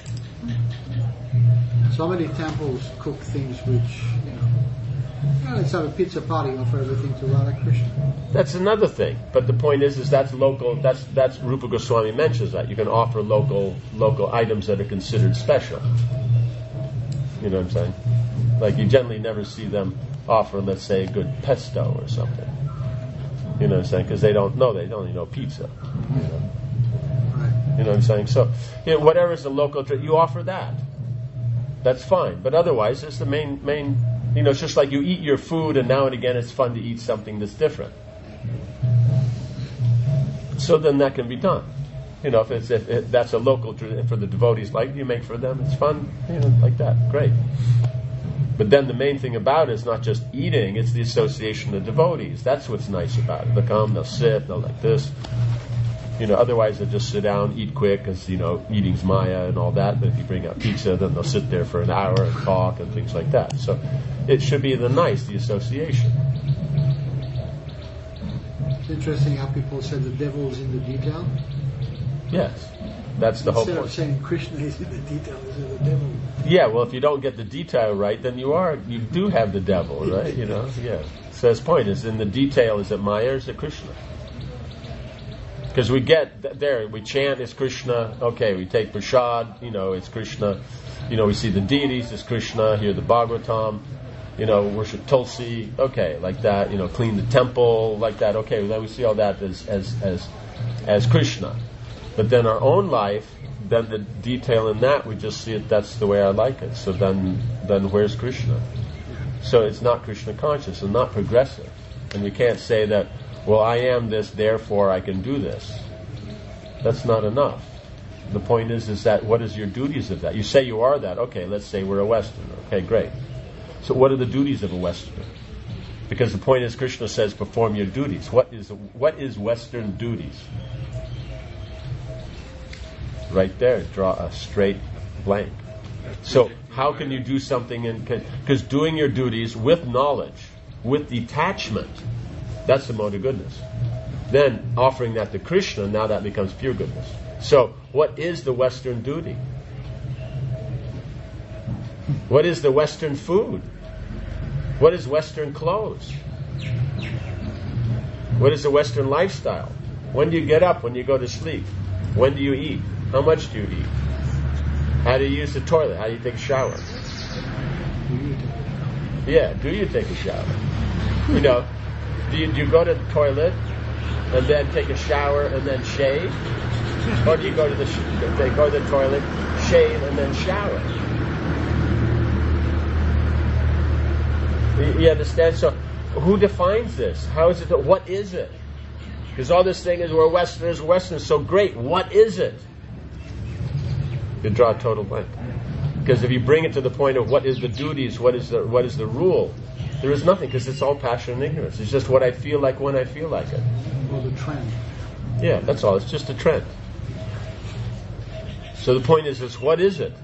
So many temples cook things which, let's have a pizza party, offer everything to Radha Krishna. That's another thing. But the point is that's local. That's Rupa Goswami mentions that you can offer local items that are considered special. You know what I'm saying? Like you generally never see them offer, let's say, a good pesto or something. You know what I'm saying? Because they only know pizza. You know what I'm saying? So whatever is the local, you offer that. That's fine. But otherwise, it's the main. It's just like you eat your food, and now and again it's fun to eat something that's different. So then that can be done. If that's a local tradition for the devotees, like you make for them, it's fun. Like that, great. But then the main thing about it is not just eating; it's the association of devotees. That's what's nice about it. They'll come, they'll sit, they'll like this. Otherwise they'll just sit down, eat quick, because, eating's Maya and all that. But if you bring out pizza, then they'll sit there for an hour and talk and things like that. So it should be the association. It's interesting how people say the devil is in the detail. Yes, that's the whole point. Instead of saying Krishna is in the detail, is in the devil. Yeah, well, if you don't get the detail right, then you do have the devil, right? Yeah. So his point is, in the detail, is it Maya or is it Krishna? Because we get there, we chant, it's Krishna. Okay, we take prasad, it's Krishna. We see the deities, it's Krishna. Hear the Bhagavatam, worship Tulsi. Okay, like that. Clean the temple, like that. Okay, then we see all that as Krishna. But then our own life, then the detail in that, we just see it. That's the way I like it. So then where's Krishna? So it's not Krishna conscious and not progressive, and we can't say that. Well, I am this, therefore I can do this. That's not enough. The point is that what is your duties of that? You say you are that. Okay, let's say we're a Westerner. Okay, great. So what are the duties of a Westerner? Because the point is, Krishna says, perform your duties. What is Western duties? Right there, draw a straight blank. So how can you do something? Because doing your duties with knowledge, with detachment, that's the mode of goodness. Then offering that to Krishna, now that becomes pure goodness. So what is the Western duty? What is the Western food? What is Western clothes? What is the Western lifestyle? When do you get up? When do you go to sleep? When do you eat? How much do you eat? How do you use the toilet? How do you take a shower? Yeah, do you take a shower? Do you go to the toilet and then take a shower and then shave? Or do you go to the toilet, shave, and then shower? You understand? So who defines this? How is it? What is it? Because all this thing is we're Westerners, so great. What is it? You draw a total blank. Because if you bring it to the point of what is the duties, what is the rule, there is nothing, because it's all passion and ignorance. It's just what I feel like when I feel like it. Or the trend. Yeah, that's all. It's just a trend. So the point is what is it?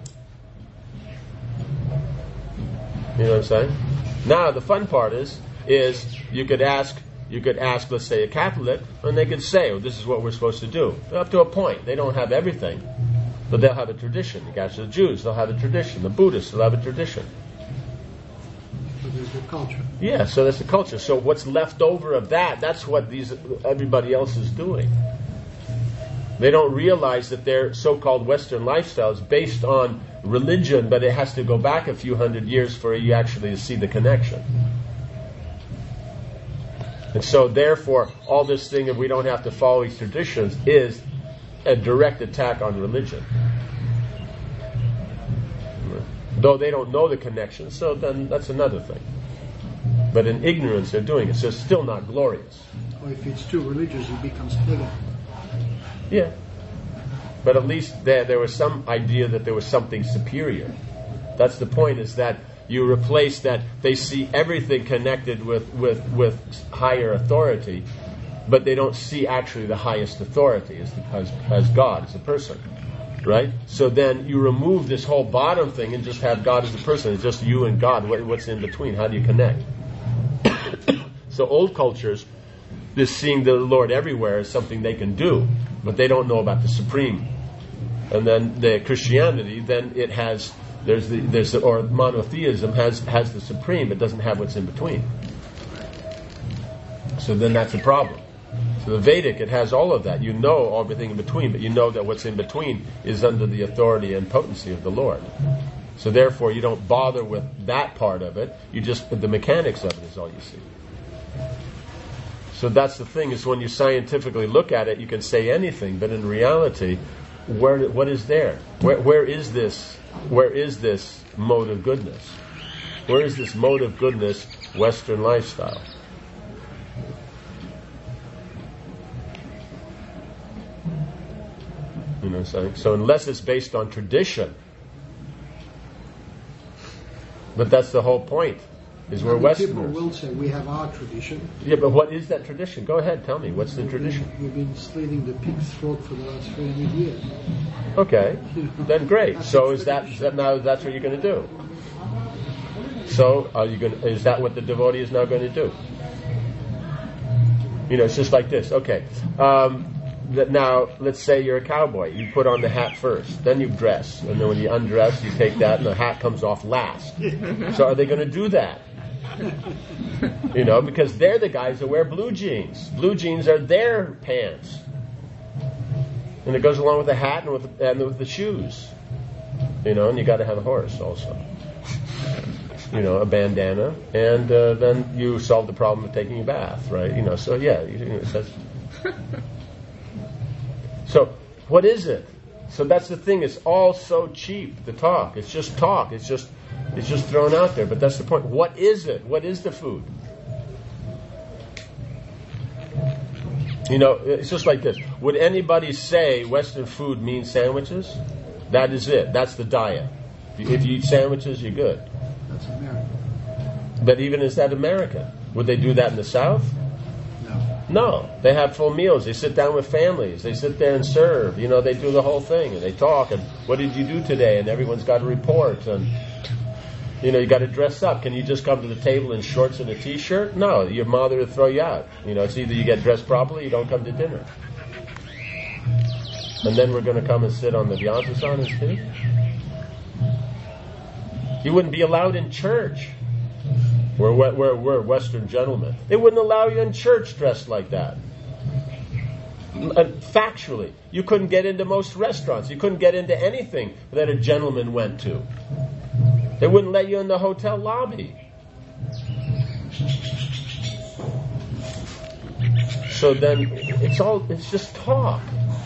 You know what I'm saying? Now the fun part is you could ask, let's say, a Catholic, and they could say, this is what we're supposed to do. Up to a point. They don't have everything, but they'll have a tradition. You guys, the Jews, they'll have a tradition. The Buddhists, they'll have a tradition. There's the culture. Yeah, so that's the culture. So what's left over of that's what everybody else is doing. They don't realize that their so-called Western lifestyle is based on religion, but it has to go back a few hundred years for you actually to see the connection. And so therefore, all this thing of we don't have to follow these traditions is a direct attack on religion. Though they don't know the connection, so then that's another thing. But in ignorance they're doing it, so it's still not glorious. Or if it's too religious, it becomes pagan. Yeah. But at least there was some idea that there was something superior. That's the point, is that you replace that they see everything connected with higher authority, but they don't see actually the highest authority as God, as a person. Right? So then you remove this whole bottom thing and just have God as a person. It's just you and God. What's in between? How do you connect? So old cultures, this seeing the Lord everywhere is something they can do, but they don't know about the Supreme. And then the Christianity, then it has or monotheism has the Supreme. It doesn't have what's in between. So then that's a problem. So the Vedic, it has all of that. You know everything in between, but you know that what's in between is under the authority and potency of the Lord. So therefore, you don't bother with that part of it. You just, the mechanics of it is all you see. So that's the thing, is when you scientifically look at it, you can say anything, but in reality, what is there? Where is this mode of goodness? Where is this mode of goodness, Western lifestyle? You know what I'm saying? So unless it's based on tradition, but that's the whole point, is we're Westerners. People will say we have our tradition. Yeah, but what is that tradition? Go ahead, tell me. What's the tradition? We've been slitting the pig's throat for the last 300 years. Okay, then great. So is that now that's what you're going to do? So is that what the devotee is now going to do? You know, it's just like this. Okay. Now, let's say you're a cowboy. You put on the hat first, then you dress, and then when you undress, you take that, and the hat comes off last. So are they going to do that? You know, because they're the guys that wear blue jeans. Blue jeans are their pants, and it goes along with the hat and with the shoes. You know, and you got to have a horse also. You know, a bandana, and then you solve the problem of taking a bath, right? You know, so yeah, that's. So, what is it? So that's the thing. It's all so cheap. The talk. It's just talk. It's just thrown out there. But that's the point. What is it? What is the food? You know, it's just like this. Would anybody say Western food means sandwiches? That is it. That's the diet. If you eat sandwiches, you're good. That's American. But even is that American? Would they do that in the South? No, they have full meals. They sit down with families. They sit there and serve. You know, they do the whole thing, and they talk. And what did you do today? And everyone's got a report. And you know, you got to dress up. Can you just come to the table in shorts and a T-shirt? No, your mother will throw you out. You know, it's either you get dressed properly, or you don't come to dinner. And then we're going to come and sit on the Vyasa and speak. You wouldn't be allowed in church. We're Western gentlemen. They wouldn't allow you in church dressed like that. Factually, you couldn't get into most restaurants. You couldn't get into anything that a gentleman went to. They wouldn't let you in the hotel lobby. So then it's just talk.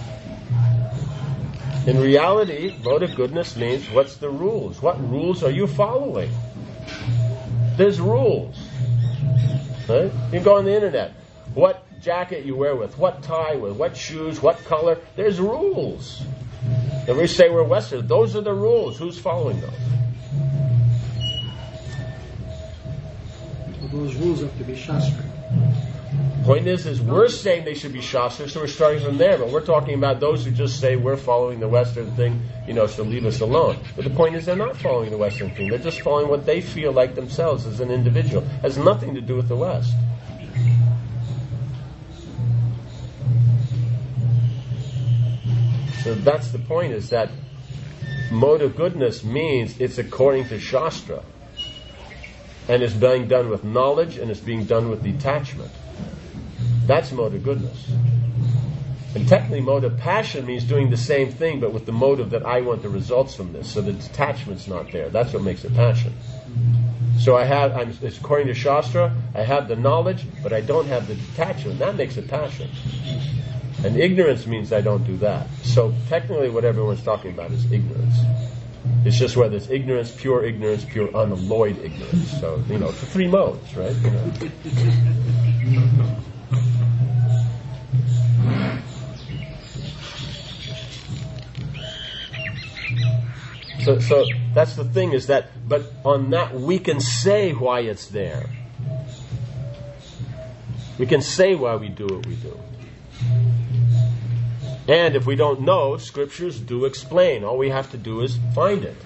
In reality, mode of goodness means what's the rules? What rules are you following? There's rules. Right? You go on the internet. What jacket you wear with, what tie with, what shoes, what color. There's rules. And we say we're Western. Those are the rules. Who's following those? Well, those rules have to be Shastra. Point is we're saying they should be Shastra, so we're starting from there. But we're talking about those who just say we're following the Western thing, you know, so leave us alone. But the point is they're not following the Western thing. They're just following what they feel like themselves as an individual. It has nothing to do with the West. So that's the point, is that mode of goodness means it's according to Shastra. And it's being done with knowledge, and it's being done with detachment. That's mode of goodness. And technically mode of passion means doing the same thing, but with the motive that I want the results from this. So the detachment's not there. That's what makes it passion. So it's according to Shastra, I have the knowledge, but I don't have the detachment. That makes it passion. And ignorance means I don't do that. So technically what everyone's talking about is ignorance. It's just whether it's ignorance, pure unalloyed ignorance. So, the three modes, right? So that's the thing, is that, but on that we can say why it's there. We can say why we do what we do. And if we don't know, scriptures do explain. All we have to do is find it.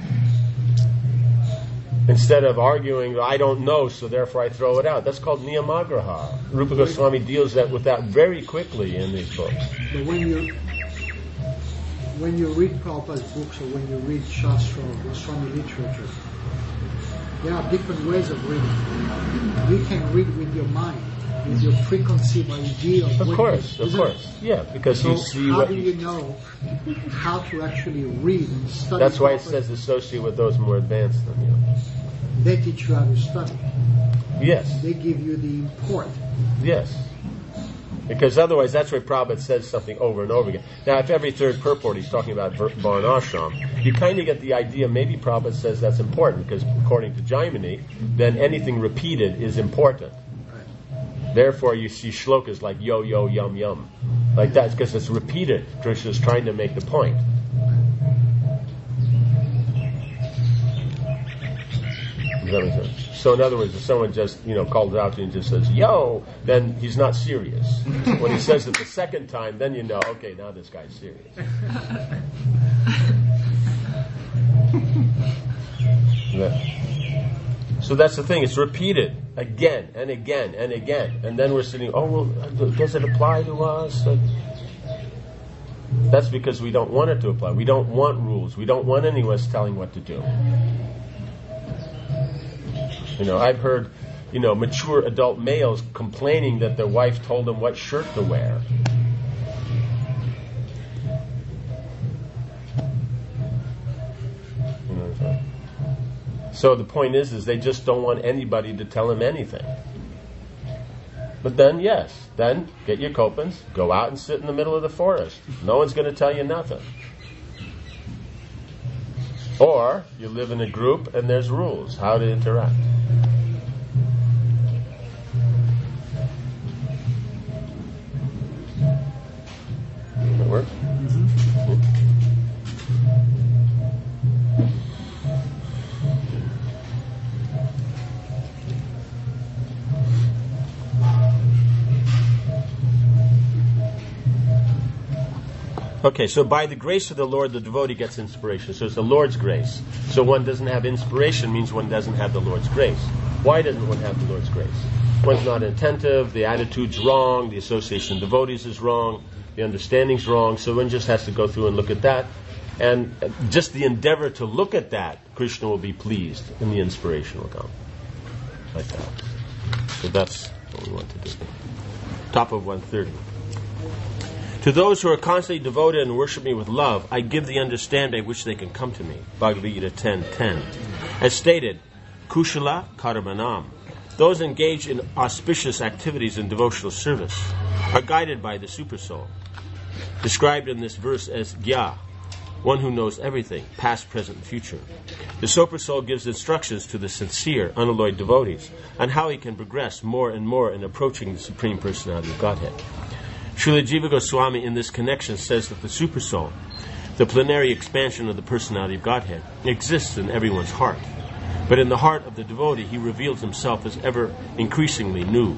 Instead of arguing, I don't know, so therefore I throw it out. That's called niyamagraha. Rupa Goswami deals with that very quickly in his books. But when you read Prabhupada's books or when you read Shastra or Goswami literature, there are different ways of reading. You can read with your mind, with your preconceived idea of Of course. Yeah, because so you see how do you know how to actually read and study? That's why it says associate with those more advanced than you. They teach you how to study. Yes. They give you the import. Yes. Because otherwise, that's why Prabhupada says something over and over again. Now, if every third purport he's talking about Varnashram, you kind of get the idea maybe Prabhupada says that's important, because according to Jaimini, then anything repeated is important. Therefore, you see shlokas like yo, yo, yum, yum. Like that, because it's repeated. Krishna's trying to make the point. Does that make sense? So in other words, if someone just, calls out to you and just says, yo, then he's not serious. When he says it the second time, then you know, okay, now this guy's serious. Yeah. So that's the thing, it's repeated again and again and again. And then we're sitting, does it apply to us? That's because we don't want it to apply. We don't want rules. We don't want anyone telling what to do. I've heard, mature adult males complaining that their wife told them what shirt to wear. So the point is they just don't want anybody to tell them anything. But then, get your kopans, go out and sit in the middle of the forest. No one's going to tell you nothing. Or you live in a group and there's rules, how to interact. That work? Okay, so by the grace of the Lord, the devotee gets inspiration. So it's the Lord's grace. So one doesn't have inspiration means one doesn't have the Lord's grace. Why doesn't one have the Lord's grace? One's not attentive, the attitude's wrong, the association of devotees is wrong, the understanding's wrong, so one just has to go through and look at that. And just the endeavor to look at that, Krishna will be pleased and the inspiration will come. Like that. So that's what we want to do. Top of 130. To those who are constantly devoted and worship me with love, I give the understanding by which they can come to me. Bhagavad Gita 10:10. As stated, Kushala Karmanam. Those engaged in auspicious activities in devotional service are guided by the Supersoul, described in this verse as Gya, one who knows everything, past, present, and future. The Supersoul gives instructions to the sincere, unalloyed devotees on how he can progress more and more in approaching the Supreme Personality of Godhead. Srila Jiva Goswami in this connection says that the Supersoul, the plenary expansion of the Personality of Godhead, exists in everyone's heart. But in the heart of the devotee, he reveals himself as ever increasingly new.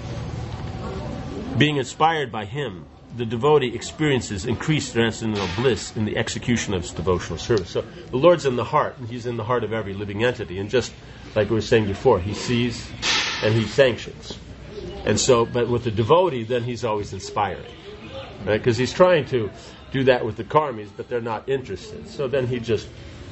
Being inspired by him, the devotee experiences increased transcendental bliss in the execution of his devotional service. So the Lord's in the heart, and he's in the heart of every living entity. And just like we were saying before, he sees and he sanctions. And so, but with the devotee, then he's always inspiring, right? Because he's trying to do that with the karmis, but they're not interested. So then he just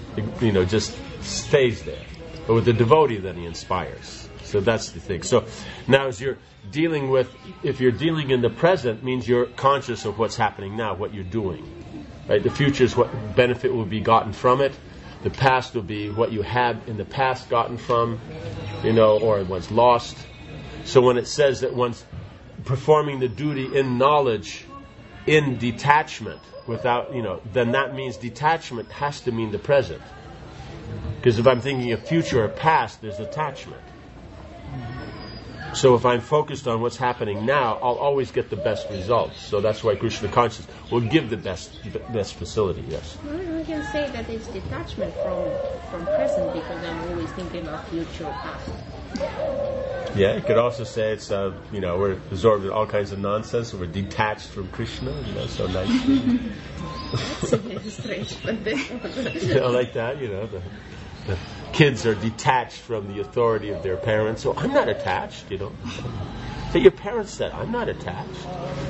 stays there. But with the devotee, then he inspires. So that's the thing. So now as you're dealing with, if you're dealing in the present, means you're conscious of what's happening now, what you're doing, right? The future is what benefit will be gotten from it. The past will be what you had in the past gotten from, or was lost. So when it says that one's performing the duty in knowledge in detachment, without, then that means detachment has to mean the present. Because if I'm thinking of future or past, there's attachment. So if I'm focused on what's happening now, I'll always get the best results. So that's why Krishna consciousness will give the best facility, yes. Well, we can say that it's detachment from present because I'm always thinking about future or past. Yeah, you could also say it's, we're absorbed in all kinds of nonsense, so we're detached from Krishna, so nice. That's a very strange, but this like that, the kids are detached from the authority of their parents, so I'm not attached, But your parents said, I'm not attached.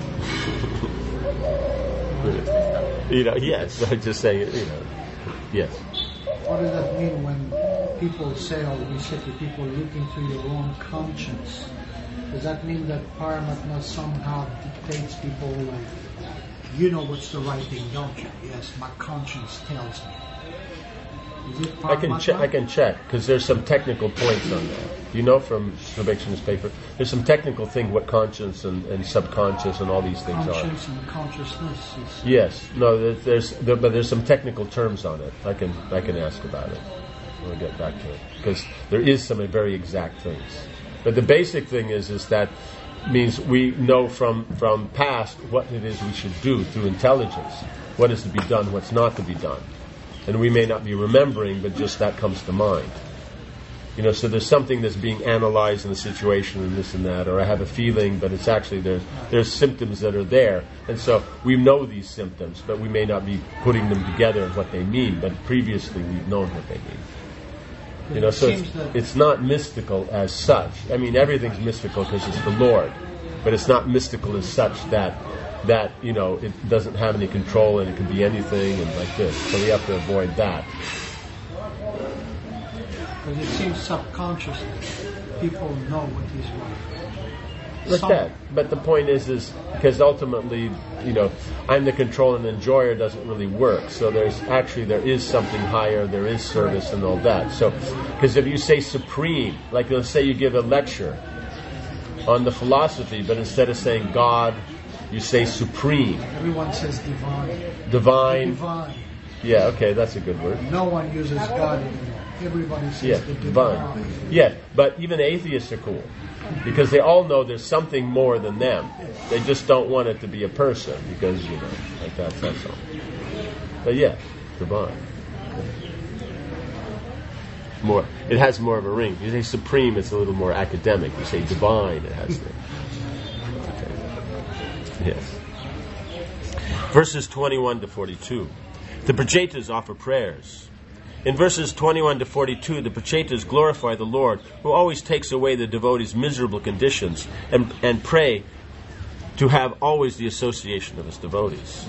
Yes, I'm just saying, yes. What does that mean when people say, or we say to people, look into your own conscience? Does that mean that Paramatma somehow dictates people like, you know what's the right thing, don't you? Yes, my conscience tells me. Is it Paramatma? I can check, because there's some technical points on that. From Srivekshana's paper, there's some technical thing what conscience and subconscious and all these things are. Conscience and consciousness is... Yes, no, but there's some technical terms on it. I can ask about it. We'll get back to it, because there is some very exact things. But the basic thing is that means we know from past what it is we should do through intelligence, what is to be done, what's not to be done. And we may not be remembering, but just that comes to mind. So there's something that's being analyzed in the situation and this and that, or I have a feeling, but it's actually there's symptoms that are there. And so we know these symptoms, but we may not be putting them together and what they mean, but previously we've known what they mean. So it's not mystical as such. I mean, everything's mystical because it's the Lord, but it's not mystical as such that it doesn't have any control and it can be anything and like this. So we have to avoid that. Because it seems subconsciously people know what is right. Like that. But the point is because ultimately, I'm the control and enjoyer doesn't really work. So there is something higher, there is service and all that. So, because if you say supreme, like let's say you give a lecture on the philosophy, but instead of saying God, you say supreme. Everyone says divine. Divine. Yeah, okay, that's a good word. No one uses God anymore. Everybody says the divine. Yeah, but even atheists are cool. Because they all know there's something more than them. They just don't want it to be a person. Because, like that's all. But yeah, divine. It has more of a ring. You say supreme, it's a little more academic. You say divine, it has the... Yes. Verses 21 to 42. The Prachetas offer prayers. In verses 21 to 42, the Prachetas glorify the Lord, who always takes away the devotee's miserable conditions, and pray to have always the association of his devotees.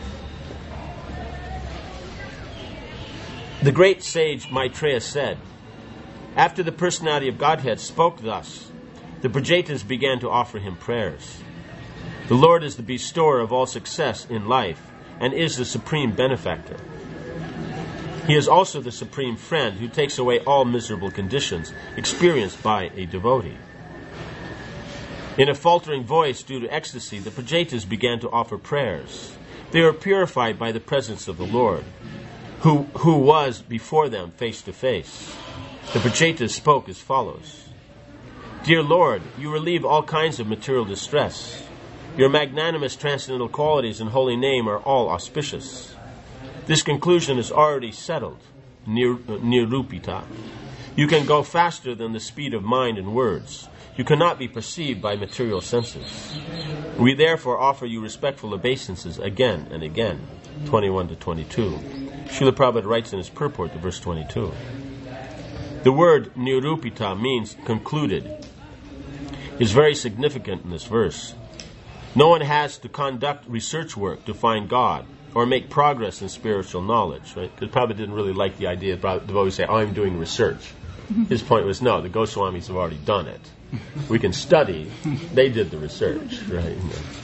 The great sage Maitreya said, after the personality of Godhead spoke thus, the Prachetas began to offer him prayers. The Lord is the bestower of all success in life, and is the supreme benefactor. He is also the supreme friend who takes away all miserable conditions experienced by a devotee. In a faltering voice due to ecstasy, the Prachetas began to offer prayers. They were purified by the presence of the Lord, who was before them face to face. The Prachetas spoke as follows. Dear Lord, you relieve all kinds of material distress. Your magnanimous transcendental qualities and holy name are all auspicious. This conclusion is already settled, nirupita. You can go faster than the speed of mind and words. You cannot be perceived by material senses. We therefore offer you respectful obeisances again and again. 21 to 22. Srila Prabhupada writes in his purport to verse 22. The word nirupita means concluded. It is very significant in this verse. No one has to conduct research work to find God or make progress in spiritual knowledge, right? Because Prabhupada didn't really like the idea of devotees say, I'm doing research. His point was, no, the Goswamis have already done it. We can study. They did the research, right?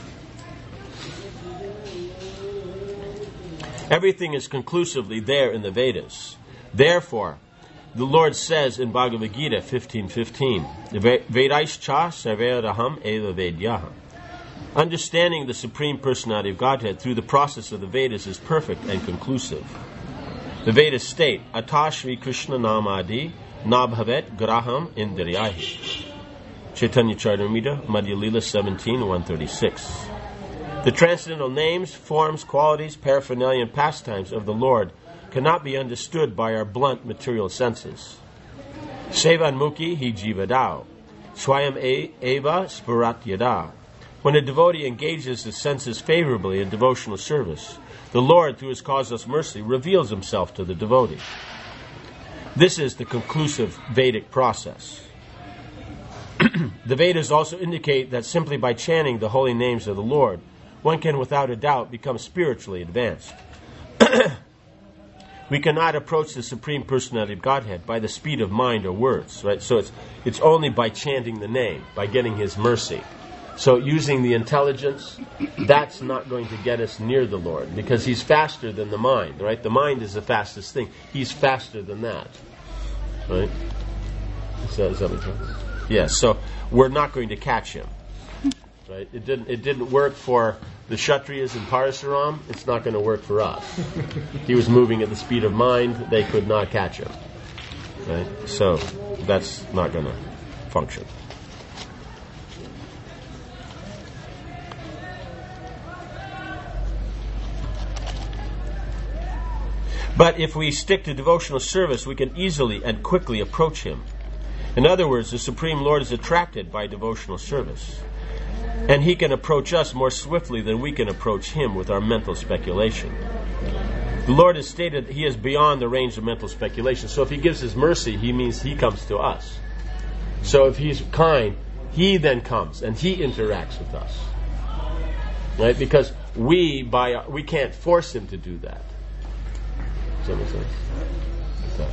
Everything is conclusively there in the Vedas. Therefore, the Lord says in Bhagavad Gita 15:15, Vedaischa sarveraham eva vedyaham. Understanding the Supreme Personality of Godhead through the process of the Vedas is perfect and conclusive. The Vedas state, Ata Shri Krishna Namadi Nabhavet Graham Indriyahi. Chaitanya Charitamrita, Madhya Lila 17:136. The transcendental names, forms, qualities, paraphernalia, and pastimes of the Lord cannot be understood by our blunt material senses. Sevanmukhi hi jivadao, swayam eva spuratyada. When a devotee engages the senses favorably in devotional service, the Lord, through His causeless mercy, reveals Himself to the devotee. This is the conclusive Vedic process. The Vedas also indicate that simply by chanting the holy names of the Lord, one can without a doubt become spiritually advanced. We cannot approach the Supreme Personality of Godhead by the speed of mind or words, right? So it's only by chanting the name, by getting His mercy. So using the intelligence, that's not going to get us near the Lord, because He's faster than the mind, right? The mind is the fastest thing. He's faster than that, right? Is that what it is? Yes, so we're not going to catch Him, right? It didn't work for the Kshatriyas in Parasaram. It's not going to work for us. He was moving at the speed of mind. They could not catch Him, right? So that's not going to function. But if we stick to devotional service, we can easily and quickly approach Him. In other words, the Supreme Lord is attracted by devotional service, and He can approach us more swiftly than we can approach Him with our mental speculation. The Lord has stated that He is beyond the range of mental speculation. So if He gives His mercy, He means He comes to us. So if He's kind, He then comes and He interacts with us, right? Because we can't force Him to do that. Does that make sense? Okay.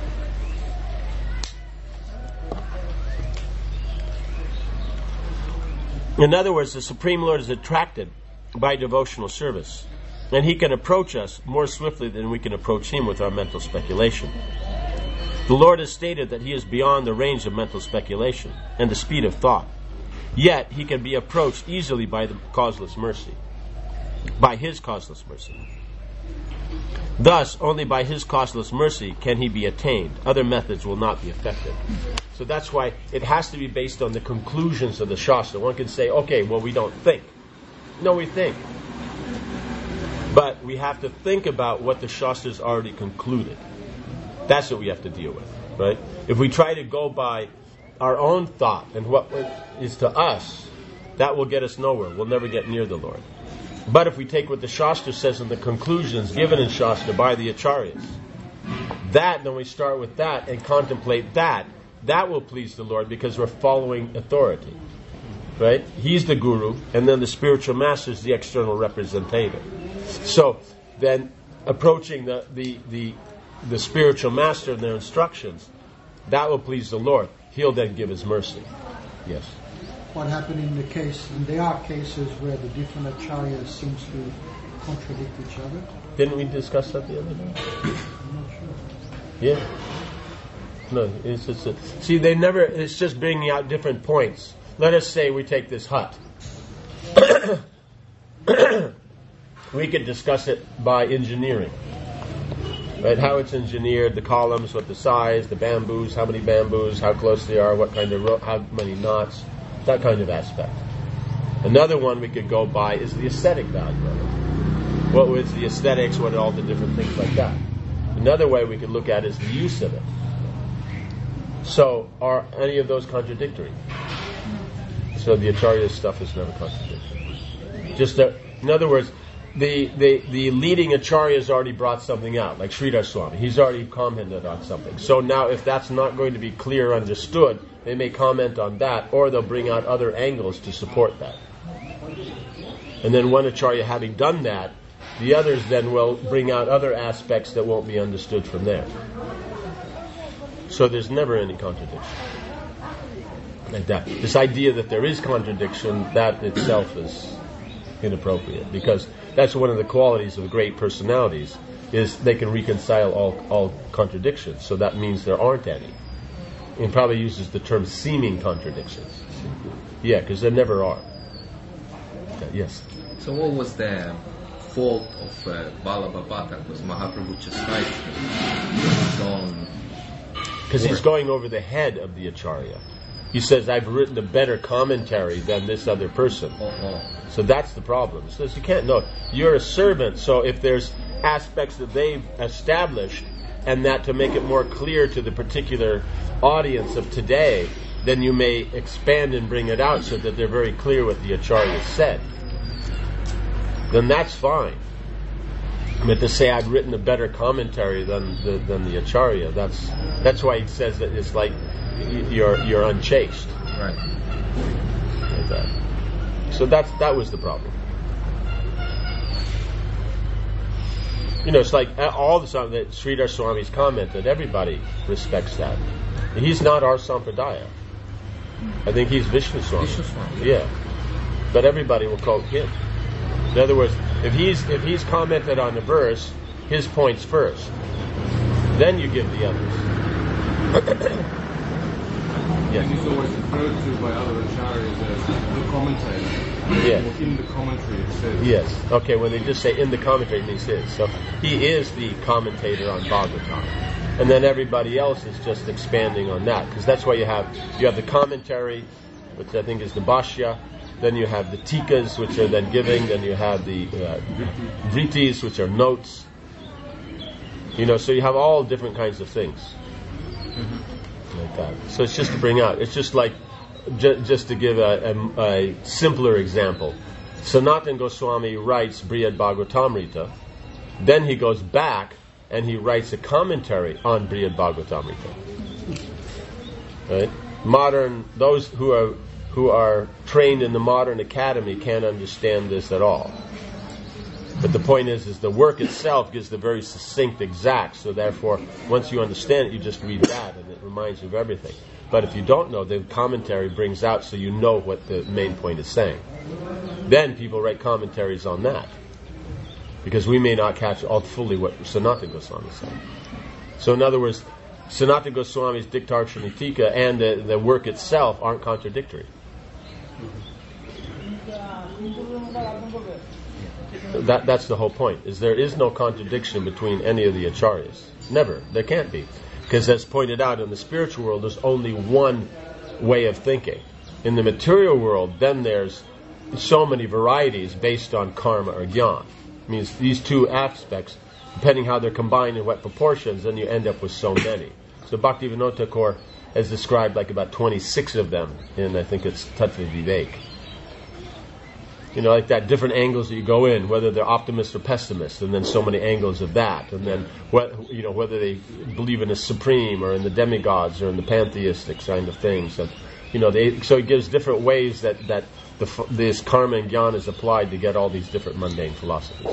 In other words, the Supreme Lord is attracted by devotional service, and He can approach us more swiftly than we can approach Him with our mental speculation. The Lord has stated that He is beyond the range of mental speculation and the speed of thought. Yet He can be approached easily by the causeless mercy, by His causeless mercy. Thus, only by His causeless mercy can He be attained. Other methods will not be effective. So that's why it has to be based on the conclusions of the Shastra. One can say, okay, well, we don't think. No, we think. But we have to think about what the Shastra's already concluded. That's what we have to deal with, right? If we try to go by our own thought and what is to us, that will get us nowhere. We'll never get near the Lord. But if we take what the Shastra says in the conclusions given in Shastra by the Acharyas, then we start with that and contemplate that will please the Lord, because we're following authority, right? He's the guru, and then the spiritual master is the external representative. So then approaching the spiritual master and their instructions, that will please the Lord. He'll then give His mercy. Yes. What happened in the case, and there are cases where the different acharyas seems to contradict each other. Didn't we discuss that the other day? I'm not sure. Yeah. No, it's just bringing out different points. Let us say we take this hut. We could discuss it by engineering. Right? How it's engineered, the columns, what the size, the bamboos, how many bamboos, how close they are, what kind of how many knots, that kind of aspect. Another one we could go by is the aesthetic value of it. What was the aesthetics, what are all the different things like that. Another way we could look at is the use of it. So, are any of those contradictory? So the Acharya stuff is never contradictory. In other words, the leading Acharya has already brought something out, like Sridhar Swami. He's already commented on something. So now if that's not going to be clear understood, they may comment on that, or they'll bring out other angles to support that. And then one Acharya having done that, the others then will bring out other aspects that won't be understood from there. So there's never any contradiction. Like that. This idea that there is contradiction, that itself is inappropriate, because that's one of the qualities of great personalities, is they can reconcile all contradictions. So that means there aren't any. He probably uses the term seeming contradictions. Yeah, because there never are. Yes. So what was the fault of Balabhavata? Because Mahaprabhu chastised him. Because he's going over the head of the Acharya. He says, I've written a better commentary than this other person. So that's the problem. He says, you can't know. You're a servant, so if there's aspects that they've established, and that to make it more clear to the particular audience of today, then you may expand and bring it out so that they're very clear what the Acharya said. Then that's fine. But to say I've written a better commentary than the Acharya, that's why he says that it's like you're unchaste. Right. Like that. So that was the problem. It's like all the time that Sridhar Swami's commented, everybody respects that. He's not our Sampradaya. I think he's Vishnu Swami. Yeah. But everybody will quote him. In other words, if he's commented on the verse, his point's first. Then you give the others. Yes. And he's always referred to by other acharyas as the commentator. Yes. Or in the commentary it says. Yes. Okay, when they just say in the commentary, it means his. So he is the commentator on Bhagavatam. And then everybody else is just expanding on that. Because that's why you have the commentary, which I think is the Bhashya. Then you have the tikas, which are then giving. Then you have the vritis, which are notes. So you have all different kinds of things. Like that. So it's just to bring out. It's just like, just to give a simpler example. Sanatana Goswami writes Brihad Bhagavatamrita. Then he goes back and he writes a commentary on Brihad Bhagavatamrita. Right? Those who are trained in the modern academy can't understand this at all. But the point is the work itself gives the very succinct exact, so therefore, once you understand it, you just read that, and it reminds you of everything. But if you don't know, the commentary brings out so you know what the main point is saying. Then people write commentaries on that, because we may not catch all fully what Sanatana Goswami is saying. So in other words, Sanatana Goswami's Diktarshani Tika and the work itself aren't contradictory. That's the whole point, is there is no contradiction between any of the acharyas. Never. There can't be. Because as pointed out, in the spiritual world, there's only one way of thinking. In the material world, then there's so many varieties based on karma or jnana. It means these two aspects, depending how they're combined in what proportions, then you end up with so many. So Bhaktivinoda Thakur has described like about 26 of them in, I think it's Tattva Vivek. Like that, different angles that you go in, whether they're optimists or pessimists, and then so many angles of that, and then whether they believe in a supreme or in the demigods or in the pantheistic kind of things. And so it gives different ways that this karma and jnana is applied to get all these different mundane philosophies.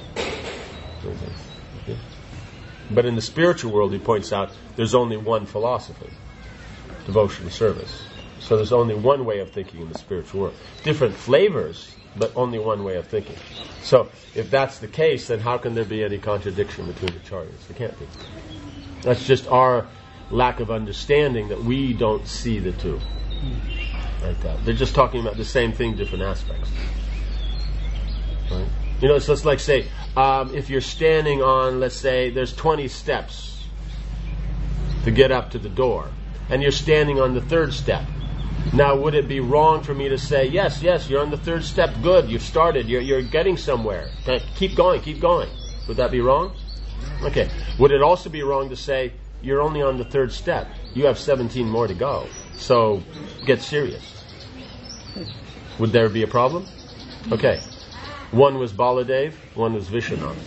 But in the spiritual world, he points out, there's only one philosophy: devotion service. So there's only one way of thinking in the spiritual world. Different flavors, but only one way of thinking. So if that's the case, then how can there be any contradiction between the acharyas? There can't be. That's just our lack of understanding that we don't see the two. Like that. They're just talking about the same thing, different aspects. Right? It's just like, say, if you're standing on, let's say, there's 20 steps to get up to the door, and you're standing on the third step. Now, would it be wrong for me to say, yes, you're on the third step, good, you've started, you're getting somewhere, keep going? Would that be wrong? Okay. Would it also be wrong to say, you're only on the third step, you have 17 more to go, so get serious? Would there be a problem? Okay. One was Baladev, one was Vishwanath.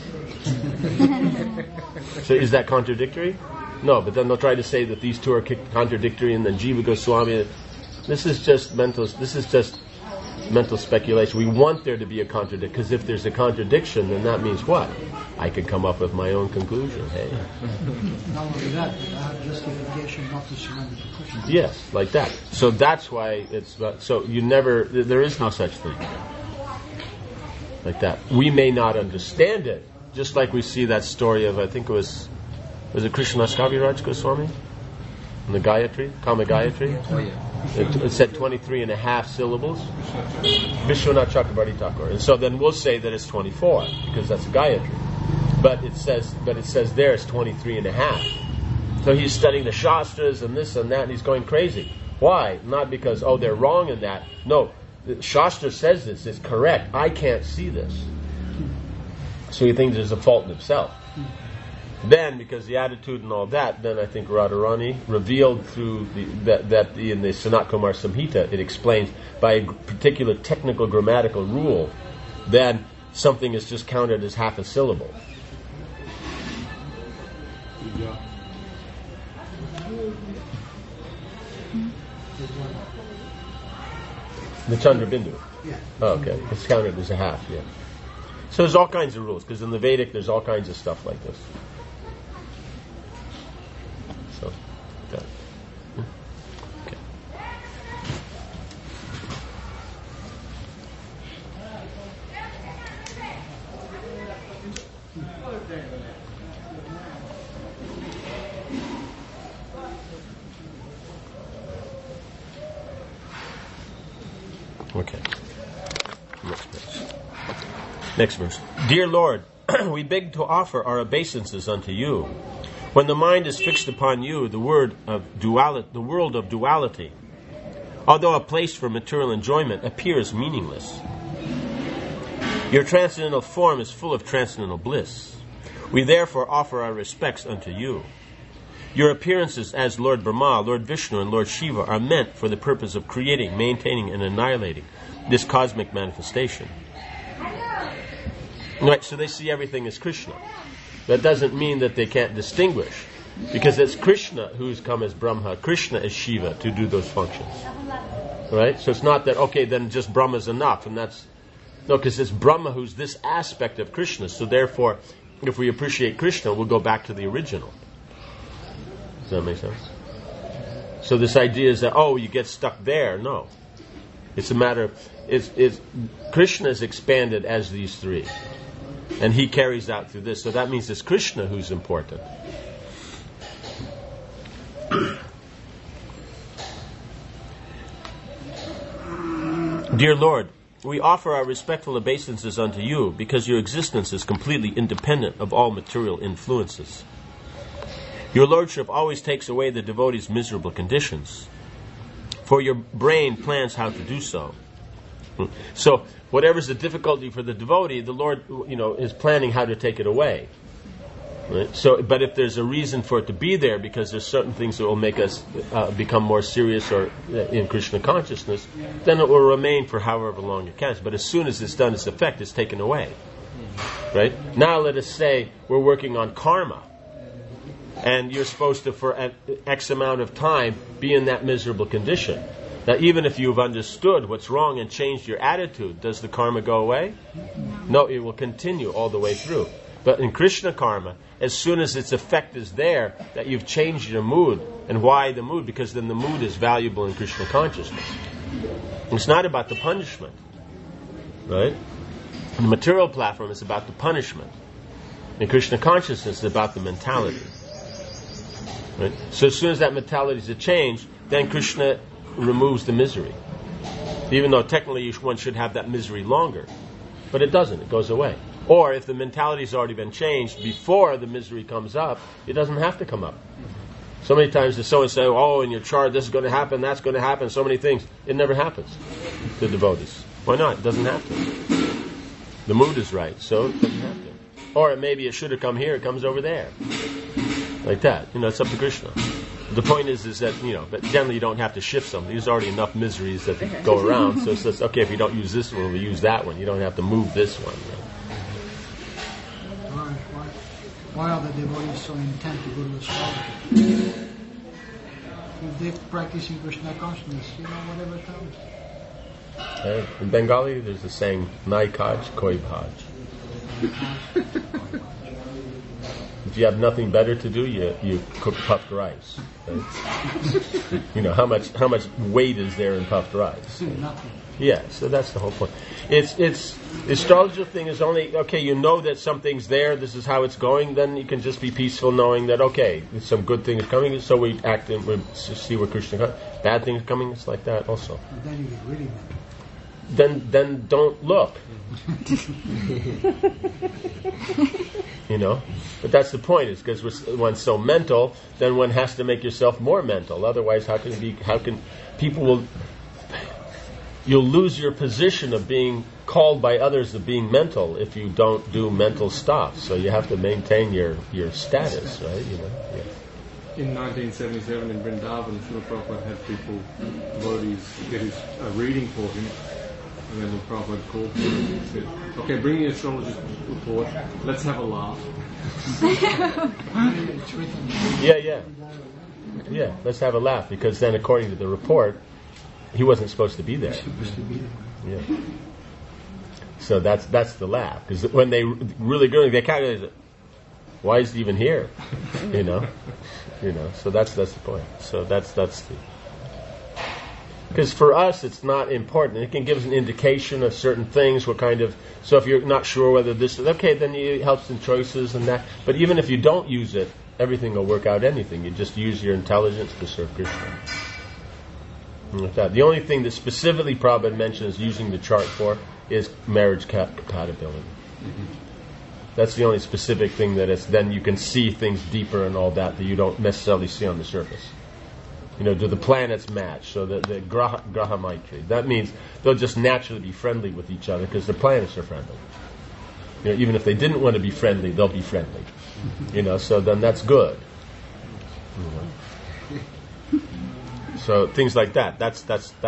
So is that contradictory? No, but then they'll try to say that these two are contradictory, and then Jiva Goswami. This is just mental speculation. We want there to be a contradiction, because if there's a contradiction, then that means what? I can come up with my own conclusion. Hey. Not only that, I have justification not to surrender to Krishna. Yes, like that. So that's why it's. So there is no such thing. Like that. We may not understand it, just like we see that story of, I think it was it Krishnadas Kaviraj Goswami? And the Gayatri? Kama Gayatri? Oh yeah. It said 23 and a half syllables. Vishwanath Chakrabarti Thakur. And so then we'll say that it's 24 because that's Gayatri. But it says there it's 23 and a half. So he's studying the Shastras and this and that, and he's going crazy. Why? Not because, they're wrong in that. No, the Shastra says this is correct. I can't see this. So he thinks there's a fault in himself. Then, because the attitude and all that, then I think Radharani revealed through in the Sanat Kumar Samhita, it explains by a particular technical grammatical rule, then something is just counted as half a syllable. Yeah. The Chandra Bindu. Yeah. Oh, okay. It's counted as a half, yeah. So there's all kinds of rules, because in the Vedic there's all kinds of stuff like this. So, yeah. Okay. Okay. Next verse. Dear Lord, we beg to offer our obeisances unto you. When the mind is fixed upon you, the world of duality, although a place for material enjoyment, appears meaningless. Your transcendental form is full of transcendental bliss. We therefore offer our respects unto you. Your appearances as Lord Brahma, Lord Vishnu, and Lord Shiva are meant for the purpose of creating, maintaining, and annihilating this cosmic manifestation. Right, so they see everything as Krishna. That doesn't mean that they can't distinguish, because it's Krishna who's come as Brahma, Krishna as Shiva to do those functions. Right? So it's not that, okay, then just Brahma's enough, and that's... No, because it's Brahma who's this aspect of Krishna, so therefore, if we appreciate Krishna, we'll go back to the original. Does that make sense? So this idea is that, you get stuck there. No. It's a matter of... Krishna is expanded as these three. And he carries out through this. So that means it's Krishna who's important. Dear Lord, we offer our respectful obeisances unto you because your existence is completely independent of all material influences. Your Lordship always takes away the devotee's miserable conditions, for your brain plans how to do so. So, whatever's the difficulty for the devotee, the Lord, is planning how to take it away. Right? So, but if there's a reason for it to be there, because there's certain things that will make us become more serious or in Krishna consciousness, then it will remain for however long it can. But as soon as it's done its effect, it's taken away. Right? Now, let us say we're working on karma, and you're supposed to, for an X amount of time, be in that miserable condition. Now, even if you've understood what's wrong and changed your attitude, does the karma go away? No, it will continue all the way through. But in Krishna karma, as soon as its effect is there, that you've changed your mood. And why the mood? Because then the mood is valuable in Krishna consciousness. It's not about the punishment. Right? On the material platform, it's about the punishment. In Krishna consciousness, it's about the mentality. Right? So as soon as that mentality is changed, then Krishna removes the misery. Even though technically one should have that misery longer. But it doesn't. It goes away. Or if the mentality's already been changed before the misery comes up, it doesn't have to come up. So many times does someone say, in your chart this is going to happen, that's going to happen, so many things. It never happens to devotees. Why not? It doesn't have to. The mood is right, so it doesn't have to. Or maybe it should have come here, it comes over there. Like that. It's up to Krishna. The point is that, but generally you don't have to shift something. There's already enough miseries that go around. So it says, okay, if you don't use this one, we use that one. You don't have to move this one. Why are the devotees so intent to go to astrology? If they're practicing Krishna consciousness, whatever comes. In Bengali, there's the saying, Nai kaj, koi bhaj. If you have nothing better to do, you cook puffed rice. Right? How much weight is there in puffed rice? Nothing. Yeah, so that's the whole point. It's the astrological thing is only, okay, you know that something's there, this is how it's going, then you can just be peaceful knowing that, okay, there's some good things coming, so we act and we see where Krishna comes. Bad things coming, it's like that also. But then you get really mad. Then don't look. You know? But that's the point, is because one's so mental, then one has to make yourself more mental. Otherwise, how can people you'll lose your position of being called by others of being mental if you don't do mental stuff. So you have to maintain your status, right? You know? Yeah. In 1977 in Vrindavan, Srila Prabhupada had people, devotees, get his reading for him. And then the Prabhupada called him and said, okay, bring your astrologist report, let's have a laugh. Yeah, let's have a laugh, because then according to the report, he wasn't supposed to be there. Yeah. So that's the laugh, because when they really go, they kind of, why is he even here? You know. So that's the point. So that's the. Because for us, it's not important. It can give us an indication of certain things. What kind of. So if you're not sure whether this is okay, then it helps in choices and that. But even if you don't use it, everything will work out. Anything. You just use your intelligence to serve Krishna. And with that, the only thing that specifically Prabhupada mentions using the chart for is marriage compatibility. Mm-hmm. That's the only specific thing that is. Then you can see things deeper and all that you don't necessarily see on the surface. Do the planets match? So the Graha Maitri. That means they'll just naturally be friendly with each other because the planets are friendly. Even if they didn't want to be friendly, they'll be friendly. So then that's good. So things like that. That's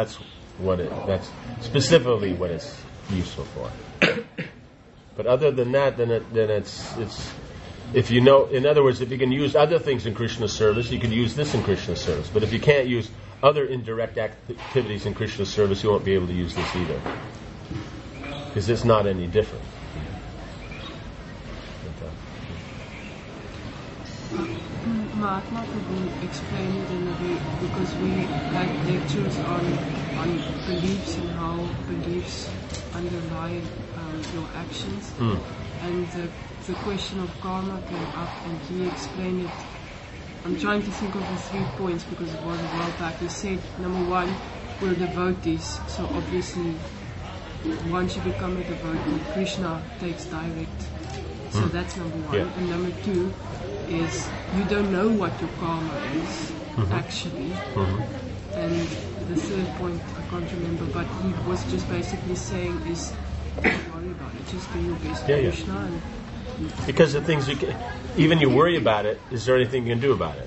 specifically what it's useful for. But other than that, then it's. If you know, in other words, if you can use other things in Krishna's service, you can use this in Krishna's service. But if you can't use other indirect activities in Krishna's service, you won't be able to use this either. Because it's not any different. Mahatma could explain it in a way, because we had lectures on beliefs and how beliefs underlie your actions. And the question of karma came up, and he explained it. I'm trying to think of the 3 points because it was a while back. He said, number one, we're devotees, so obviously once you become a devotee, Krishna takes direct. So that's number one. Yeah. And number 2 is you don't know what your karma is, actually. And the 3rd point I can't remember, but he was just basically saying is, don't worry about it, just do your best for Krishna. And because the things even you worry about it, is there anything you can do about it?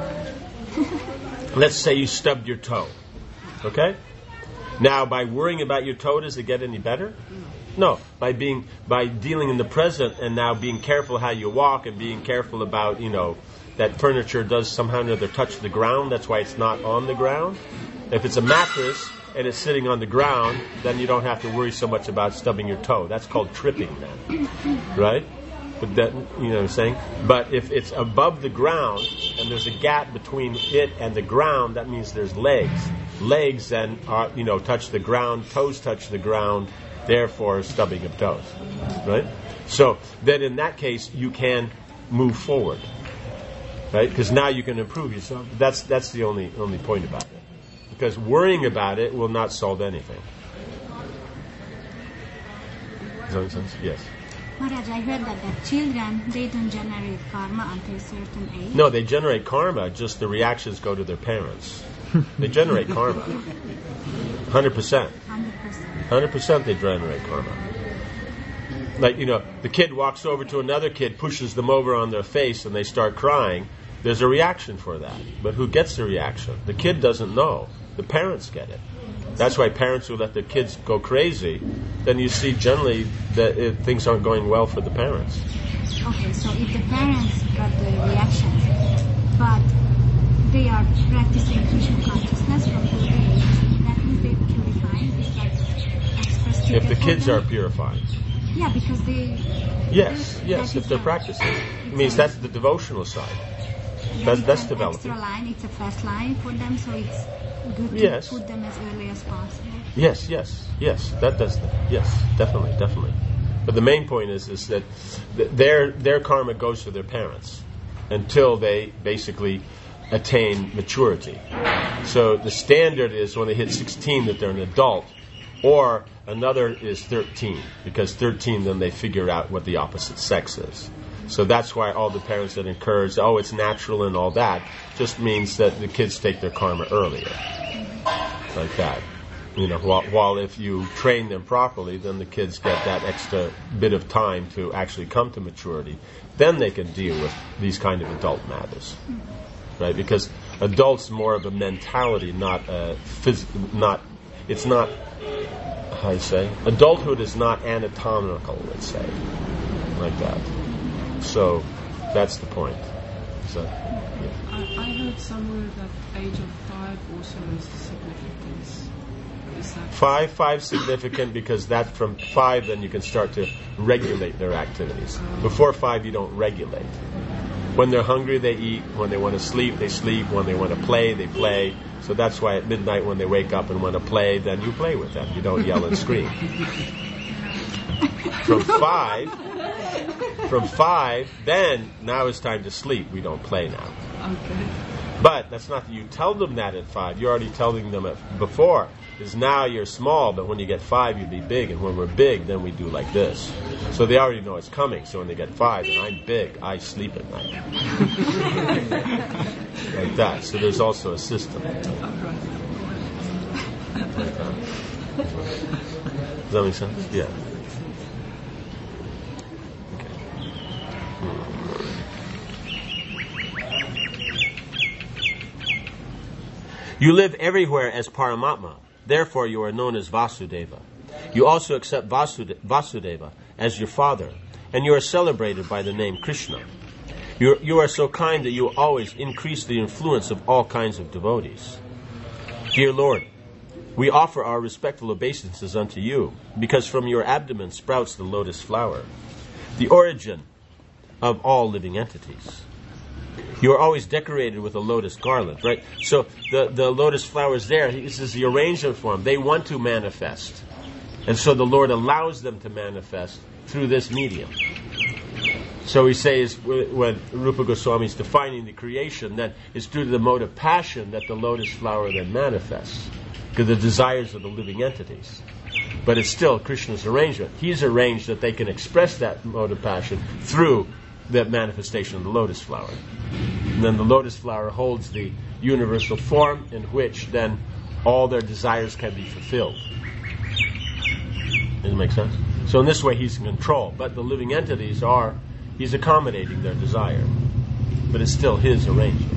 Let's say you stubbed your toe. Okay? Now, by worrying about your toe, does it get any better? No. By dealing in the present and now being careful how you walk and being careful about, that furniture does somehow or another touch the ground. That's why it's not on the ground. If it's a mattress and it's sitting on the ground, then you don't have to worry so much about stubbing your toe. That's called tripping then. Right? But that, you know what I'm saying? But if it's above the ground and there's a gap between it and the ground, that means there's legs. Legs then are, touch the ground, toes touch the ground, therefore stubbing of toes. Right? So then in that case you can move forward. Right? Because now you can improve yourself. That's the only point about it. Because worrying about it will not solve anything. Does that make sense? Yes. Maharaj, I heard that the children, they don't generate karma until a certain age. No, they generate karma, just the reactions go to their parents. They generate karma. 100%. 100% they generate karma. Like, the kid walks over to another kid, pushes them over on their face, and they start crying. There's a reaction for that. But who gets the reaction? The kid doesn't know. The parents get it. That's why parents who let their kids go crazy, then you see generally that things aren't going well for the parents. Okay, so if the parents got the reaction, but they are practicing Krishna consciousness from the age, that means they're purifying. It's like expressed. If the kids are purifying. Yeah, because they... Yes, if they're practicing. It means that's the devotional side. That's developing. Extra line, it's a fast line for them, so it's good to Yes. put them as early as possible. Yes. That does. Yes, definitely. But the main point is that their karma goes to their parents until they basically attain maturity. So the standard is when they hit 16 that they're an adult, or another is 13, because 13 then they figure out what the opposite sex is. So that's why all the parents that encourage, it's natural and all that, just means that the kids take their karma earlier. Like that. While if you train them properly, then the kids get that extra bit of time to actually come to maturity. Then they can deal with these kind of adult matters. Right? Because adults more of a mentality, not a it's not, how do you say? Adulthood is not anatomical, let's say. Like that. So that's the point. So, yeah. I heard somewhere that age of 5 also has significance. Is that 5 significant because that from 5 then you can start to regulate their activities. Before 5 you don't regulate. When they're hungry they eat, when they want to sleep they sleep, when they want to play they play. So that's why at midnight when they wake up and want to play, then you play with them. You don't yell and scream. From 5, then now it's time to sleep. We don't play now. okay? But that's not that you tell them that at 5. You're already telling them before. Because now you're small, but when you get 5, you'll be big. And when we're big, then we do like this. So they already know it's coming. So when they get 5, and I'm big, I sleep at night. Like that. So there's also a system. Like that. Does that make sense? Yeah. You live everywhere as Paramatma. Therefore, you are known as Vasudeva. You also accept Vasudeva as your father, and you are celebrated by the name Krishna. You are so kind that you always increase the influence of all kinds of devotees. Dear Lord, we offer our respectful obeisances unto you, because from your abdomen sprouts the lotus flower, the origin of all living entities. You are always decorated with a lotus garland, right? So the lotus flowers there, this is the arrangement for them. They want to manifest. And so the Lord allows them to manifest through this medium. So he says, when Rupa Goswami is defining the creation, that it's due to the mode of passion that the lotus flower then manifests, because the desires of the living entities. But it's still Krishna's arrangement. He's arranged that they can express that mode of passion through the manifestation of the lotus flower. And then the lotus flower holds the universal form in which then all their desires can be fulfilled. Does it make sense? So in this way he's in control, but the living entities he's accommodating their desire. But it's still his arrangement.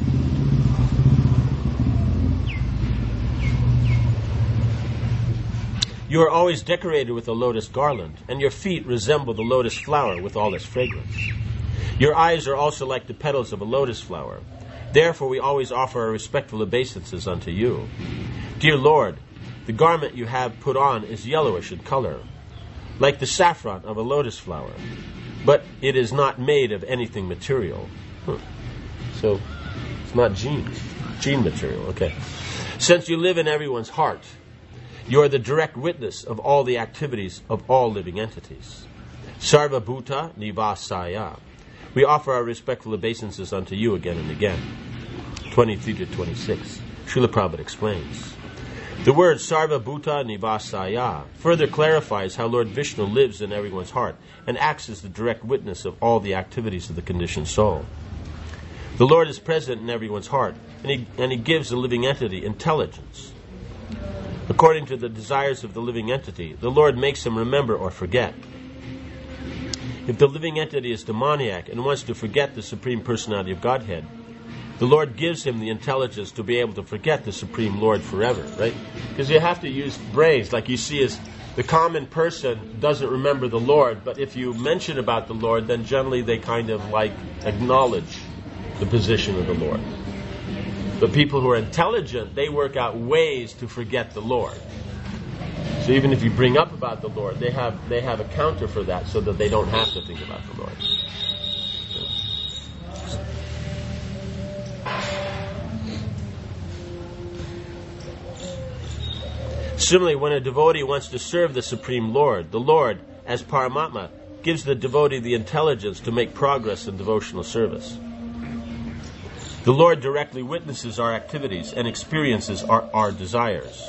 You are always decorated with a lotus garland, and your feet resemble the lotus flower with all its fragrance. Your eyes are also like the petals of a lotus flower. Therefore we always offer our respectful obeisances unto you. Dear Lord, the garment you have put on is yellowish in color, like the saffron of a lotus flower, but it is not made of anything material. So it's not gene material, okay. Since you live in everyone's heart, you are the direct witness of all the activities of all living entities. Sarva Bhuta Nivasaya. We offer our respectful obeisances unto you again and again. 23 to 26. Srila Prabhupada explains. The word Sarva Bhuta Nivasaya further clarifies how Lord Vishnu lives in everyone's heart and acts as the direct witness of all the activities of the conditioned soul. The Lord is present in everyone's heart, and he gives the living entity intelligence. According to the desires of the living entity, the Lord makes him remember or forget. If the living entity is demoniac and wants to forget the Supreme Personality of Godhead, the Lord gives him the intelligence to be able to forget the Supreme Lord forever, right? Because you have to use brains. Like you see, as the common person doesn't remember the Lord, but if you mention about the Lord, then generally they kind of like acknowledge the position of the Lord. But people who are intelligent, they work out ways to forget the Lord. So even if you bring up about the Lord, they have a counter for that so that they don't have to think about the Lord. Similarly, when a devotee wants to serve the Supreme Lord, the Lord, as Paramatma, gives the devotee the intelligence to make progress in devotional service. The Lord directly witnesses our activities and experiences our desires.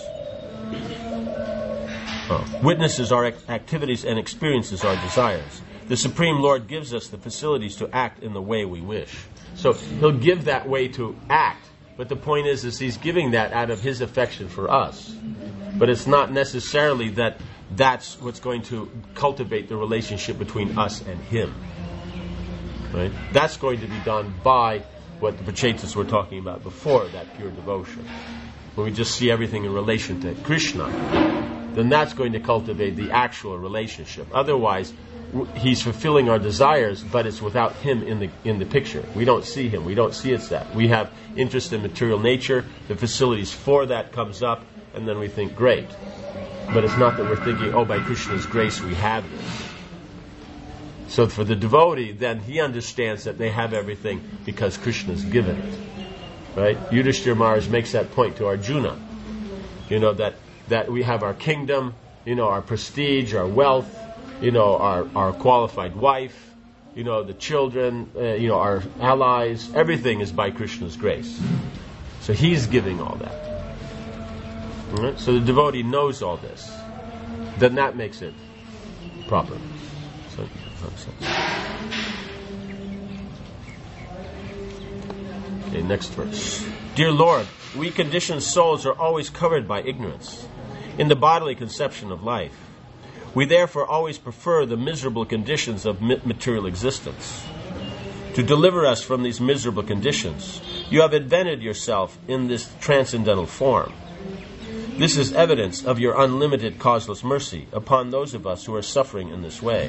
Witnesses our activities and experiences our desires. The Supreme Lord gives us the facilities to act in the way we wish. So He'll give that way to act, but the point is He's giving that out of His affection for us. But it's not necessarily that that's what's going to cultivate the relationship between us and Him. Right? That's going to be done by what the Prachetas were talking about before, that pure devotion. When we just see everything in relation to Krishna, then that's going to cultivate the actual relationship. Otherwise, He's fulfilling our desires, but it's without Him in the picture. We don't see Him. We don't see it's that. We have interest in material nature. The facilities for that comes up, and then we think, great. But it's not that we're thinking, by Krishna's grace we have this. So for the devotee, then he understands that they have everything because Krishna's given it. Right? Yudhishthira Maharaj makes that point to Arjuna. That we have our kingdom, our prestige, our wealth, our qualified wife, the children, our allies. Everything is by Krishna's grace. So He's giving all that. Right? So the devotee knows all this. Then that makes it proper. Okay, next verse. Dear Lord, we conditioned souls are always covered by ignorance in the bodily conception of life. We therefore always prefer the miserable conditions of material existence. To deliver us from these miserable conditions, you have invented yourself in this transcendental form. This is evidence of your unlimited causeless mercy upon those of us who are suffering in this way.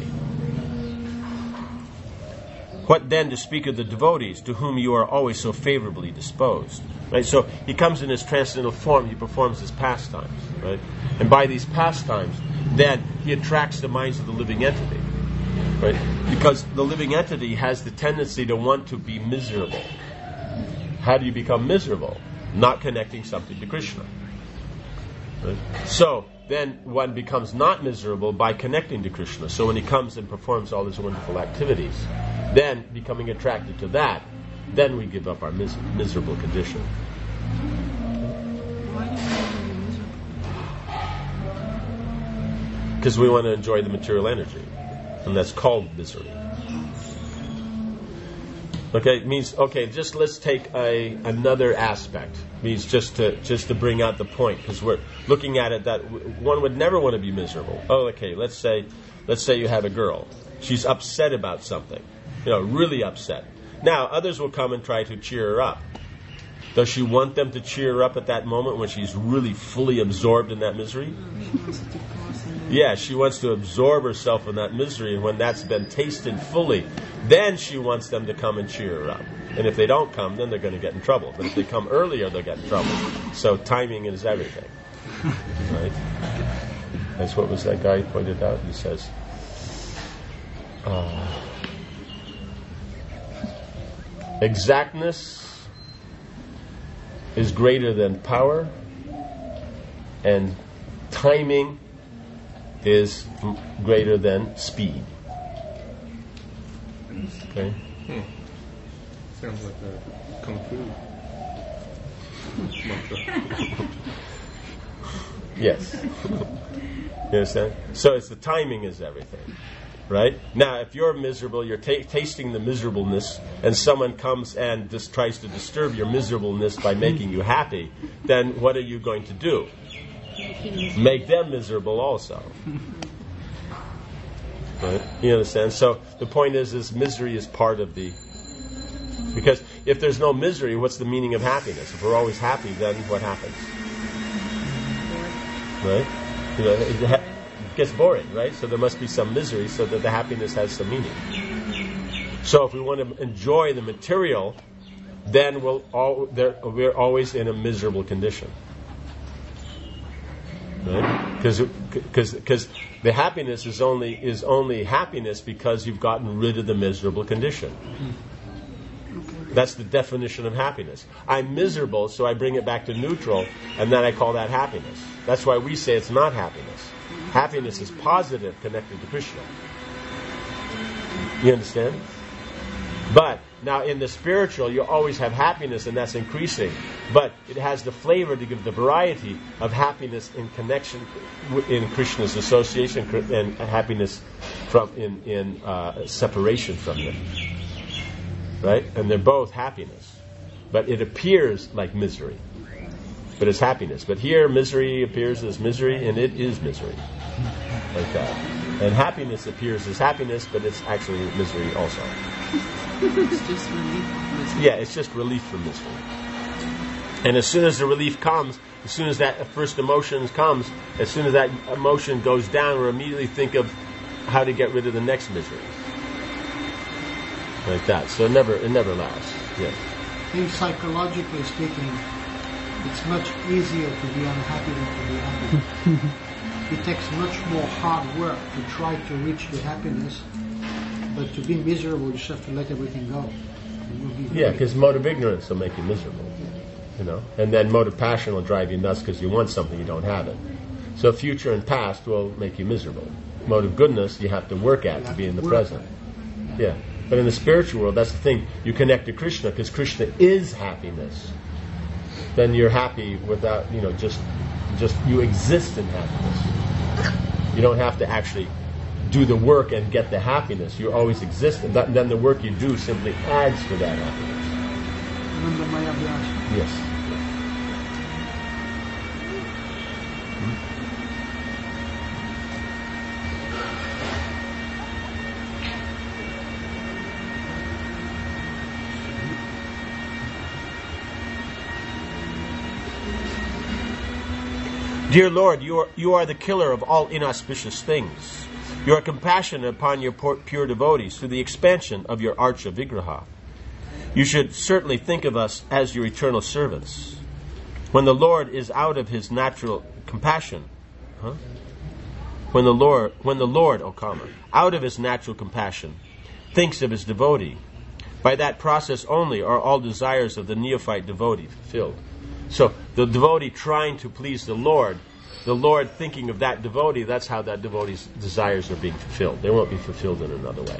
What then to speak of the devotees to whom you are always so favorably disposed? Right? So he comes in his transcendental form, he performs his pastimes. Right? And by these pastimes, then he attracts the minds of the living entity. Right? Because the living entity has the tendency to want to be miserable. How do you become miserable? Not connecting something to Krishna. Right? So then one becomes not miserable by connecting to Krishna. So when he comes and performs all his wonderful activities, then becoming attracted to that, then we give up our miserable condition. Because we want to enjoy the material energy, and that's called misery. Okay, it means just let's take another aspect. It means just to bring out the point, because we're looking at it that one would never want to be miserable. Let's say you have a girl. She's upset about something. Really upset. Now, others will come and try to cheer her up. Does she want them to cheer her up at that moment when she's really fully absorbed in that misery? Yeah, she wants to absorb herself in that misery, and when that's been tasted fully, then she wants them to come and cheer her up. And if they don't come, then they're going to get in trouble. But if they come earlier, they'll get in trouble. So timing is everything. Right? That's what was that guy pointed out. He says, exactness is greater than power, and timing is greater than speed. Okay? Sounds like a kung fu. Yes. You understand? So it's the timing is everything. Right? Now, if you're miserable, you're tasting the miserableness, and someone comes and just tries to disturb your miserableness by making you happy, then what are you going to do? Make them miserable also. Right? You understand? So the point is misery is part of the... Because if there's no misery, what's the meaning of happiness? If we're always happy, then what happens? Right? It gets boring, right? So there must be some misery so that the happiness has some meaning. So if we want to enjoy the material, then we're always in a miserable condition. Right? Because the happiness is only happiness because you've gotten rid of the miserable condition. That's the definition of happiness. I'm miserable, so I bring it back to neutral, and then I call that happiness. That's why we say it's not happiness. Happiness is positive, connected to Krishna. You understand? But now in the spiritual, you always have happiness, and that's increasing. But it has the flavor to give the variety of happiness in connection in Krishna's association, and happiness from in separation from Him. Right? And they're both happiness. But it appears like misery. But it's happiness. But here, misery appears as misery, and it is misery. Like that. And happiness appears as happiness, but it's actually misery also. It's just relief from misery. Yeah, it's just relief from misery. And as soon as the relief comes, as soon as that first emotion comes, as soon as that emotion goes down, we immediately think of how to get rid of the next misery. Like that. So it never lasts. Yeah. I think psychologically speaking, it's much easier to be unhappy than to be happy. It takes much more hard work to try to reach the happiness, but to be miserable, you just have to let everything go. Yeah, because mode of ignorance will make you miserable. You know, and then mode of passion will drive you nuts because you want something, you don't have it. So future and past will make you miserable. Mode of goodness you have to work at to be in the present. Yeah. But in the spiritual world, that's the thing. You connect to Krishna because Krishna is happiness. Then you're happy without, just you exist in happiness. You don't have to actually do the work and get the happiness. You always exist, and then the work you do simply adds to that happiness. Yes. Dear Lord, you are the killer of all inauspicious things. You are compassionate upon your pure devotees through the expansion of your Archa Vigraha. You should certainly think of us as your eternal servants. When the Lord is out of his natural compassion, when the Lord, out of his natural compassion, thinks of his devotee, by that process only are all desires of the neophyte devotee fulfilled. So the devotee trying to please the Lord thinking of that devotee, that's how that devotee's desires are being fulfilled. They won't be fulfilled in another way.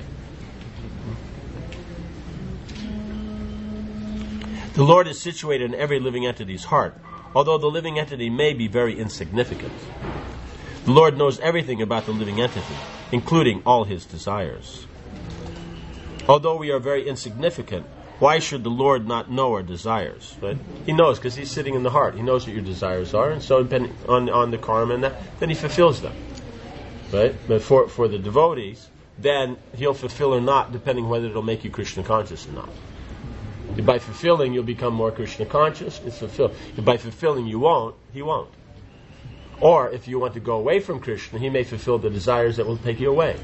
The Lord is situated in every living entity's heart, although the living entity may be very insignificant. The Lord knows everything about the living entity, including all his desires. Although we are very insignificant, why should the Lord not know our desires? Right? He knows because he's sitting in the heart. He knows what your desires are, and so depending on the karma and that, then he fulfills them. Right? But for the devotees, then he'll fulfill or not, depending whether it'll make you Krishna conscious or not. By fulfilling, you'll become more Krishna conscious. It's fulfilled. If by fulfilling he won't. Or if you want to go away from Krishna, he may fulfill the desires that will take you away.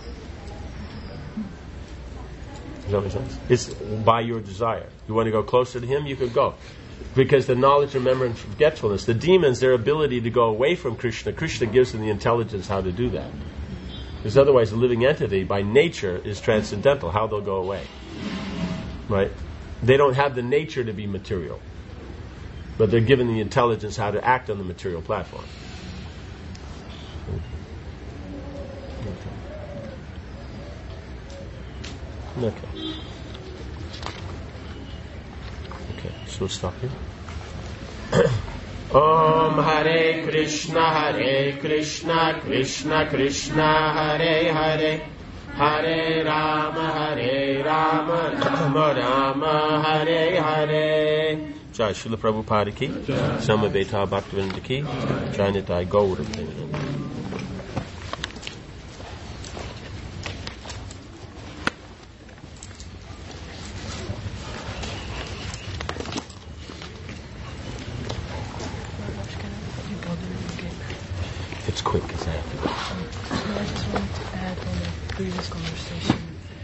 Does that make sense? It's by your desire. You want to go closer to him, you could go. Because the knowledge, remembrance, and forgetfulness, the demons, their ability to go away from Krishna, Krishna gives them the intelligence how to do that. Because otherwise the living entity, by nature, is transcendental. How they'll go away. Right? They don't have the nature to be material. But they're given the intelligence how to act on the material platform. Okay. So we'll stop here. Om Hare Krishna, Krishna Krishna, Hare Hare, Hare Rama, Rama Rama, Hare Hare. Jai Srila Prabhupada ki, Samaveta Bhaktivinoda ki, Jai Nitai Gaura Premanande. It's quick because I have to go. I just wanted to add on the previous conversation.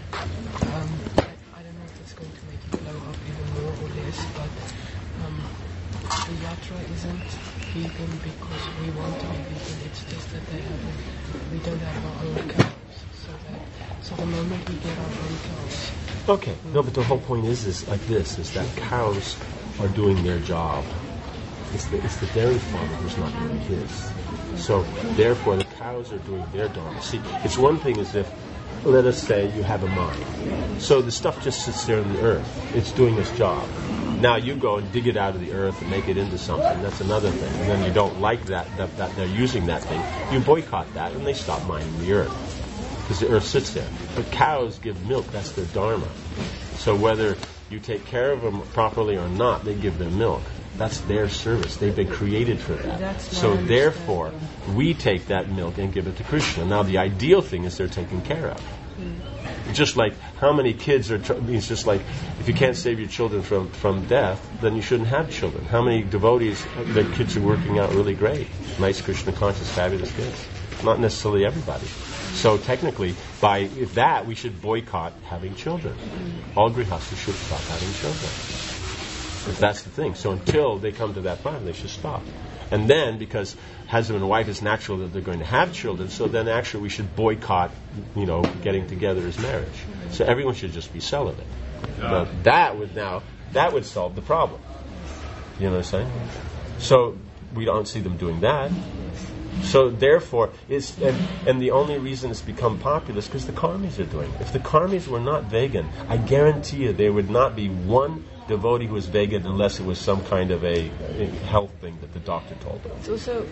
I don't know if it's going to make it blow up even more or less, but the yatra isn't vegan because we want to be vegan. It's just that we don't have our own cows. So the moment we get our own cows, Okay, no, but the whole point is like this, is that cows are doing their job. It's the dairy farmer who's not doing his. So, therefore, the cows are doing their dharma. See, it's one thing as if, let us say, you have a mine. So the stuff just sits there in the earth. It's doing its job. Now you go and dig it out of the earth and make it into something. That's another thing. And then you don't like that they're using that thing. You boycott that, and they stop mining the earth. Because the earth sits there. But cows give milk. That's their dharma. So whether you take care of them properly or not, they give them milk. That's their service. They've been created for that. So therefore, we take that milk and give it to Krishna. Now the ideal thing is they're taken care of. Just like how many kids are, it's just like if you can't save your children from death, then you shouldn't have children. How many devotees, their kids are working out really great. Nice Krishna conscious, fabulous kids. Not necessarily everybody. So technically, by that, we should boycott having children. All grihasthas should stop having children. If that's the thing. So until they come to that point, they should stop. And then, because husband and wife, it's natural that they're going to have children, so then actually we should boycott, getting together as marriage. So everyone should just be celibate. Now, that would solve the problem. You know what I'm saying? So we don't see them doing that. So therefore, and the only reason it's become popular is because the karmis are doing it. If the karmis were not vegan, I guarantee you there would not be one devotee who was vegan unless it was some kind of a health thing that the doctor told them. It's also,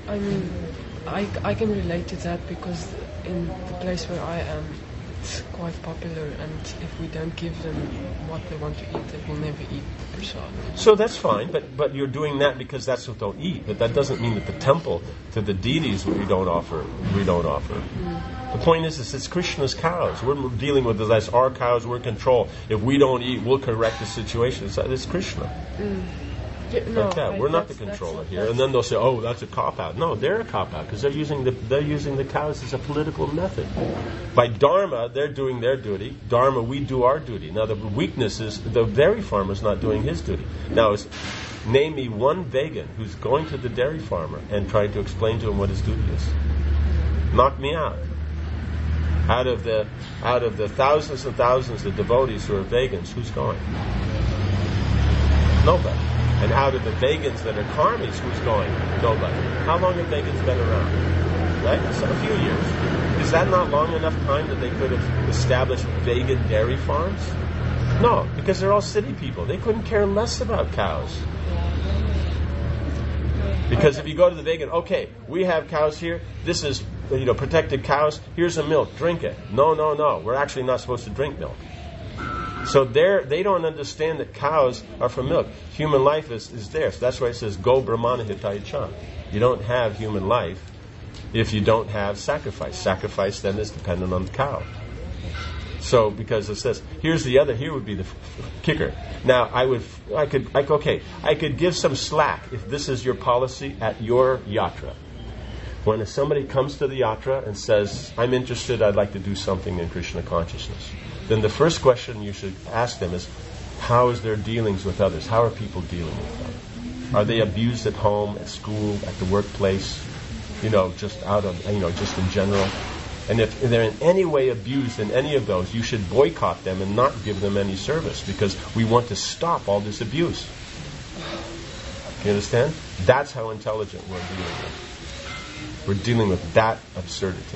I can relate to that because in the place where I am, it's quite popular, and if we don't give them what they want to eat, they will never eat prasad. So that's fine, but you're doing that because that's what they'll eat. But that doesn't mean that the temple to the deities we don't offer. The point is it's Krishna's cows. We're dealing with that's our cows. We're in control. If we don't eat, we'll correct the situation. It's Krishna. We're not the controller here. And then they'll say, "Oh, that's a cop-out." No, they're a cop-out because they're using the cows as a political method. By dharma, they're doing their duty. Dharma, we do our duty. Now, the weakness is the dairy farmer's not doing his duty. Now, name me one vegan who's going to the dairy farmer and trying to explain to him what his duty is. Knock me out. Out of the thousands and thousands of devotees who are vegans, who's going? Nobody. And out of the vegans that are karmis, who's going? Nobody. How long have vegans been around? Right? So a few years. Is that not long enough time that they could have established vegan dairy farms? No, because they're all city people. They couldn't care less about cows. Because if you go to the vegan, okay, we have cows here. This is, protected cows. Here's the milk. Drink it. No. We're actually not supposed to drink milk. So they don't understand that cows are for milk. Human life is there. So that's why it says, Go Brahmana Hitayachan. You don't have human life if you don't have sacrifice. Sacrifice then is dependent on the cow. So because it says, here would be the kicker. Now I could give some slack if this is your policy at your yatra. When somebody comes to the yatra and says, I'm interested, I'd like to do something in Krishna consciousness, then the first question you should ask them is, how is their dealings with others? How are people dealing with them? Are they abused at home, at school, at the workplace? Just just in general. And if they're in any way abused in any of those, you should boycott them and not give them any service because we want to stop all this abuse. You understand? That's how intelligent we're dealing with. We're dealing with that absurdity.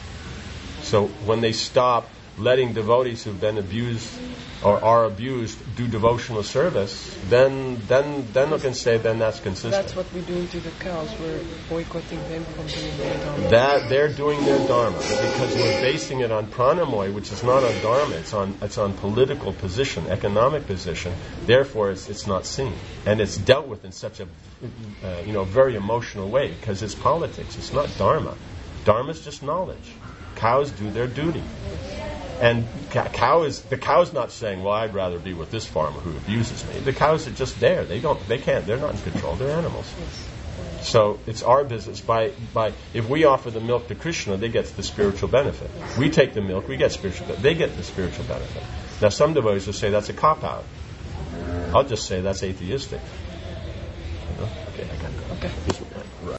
So when they stop letting devotees who've been abused or are abused do devotional service, then we can say then that's consistent. That's what we're doing to the cows. We're boycotting them from doing their dharma. That they're doing their dharma, but because we're basing it on pranamoy, which is not on dharma, it's on political position, economic position. Therefore, it's not seen, and it's dealt with in such a very emotional way because it's politics. It's not dharma. Dharma is just knowledge. Cows do their duty. And the cow's not saying, well, I'd rather be with this farmer who abuses me. The cows are just there. They're not in control. They're animals. So it's our business. If we offer the milk to Krishna, they get the spiritual benefit. We take the milk, we get spiritual benefit. They get the spiritual benefit. Now some devotees will say that's a cop-out. I'll just say that's atheistic. Okay, I gotta go. Okay.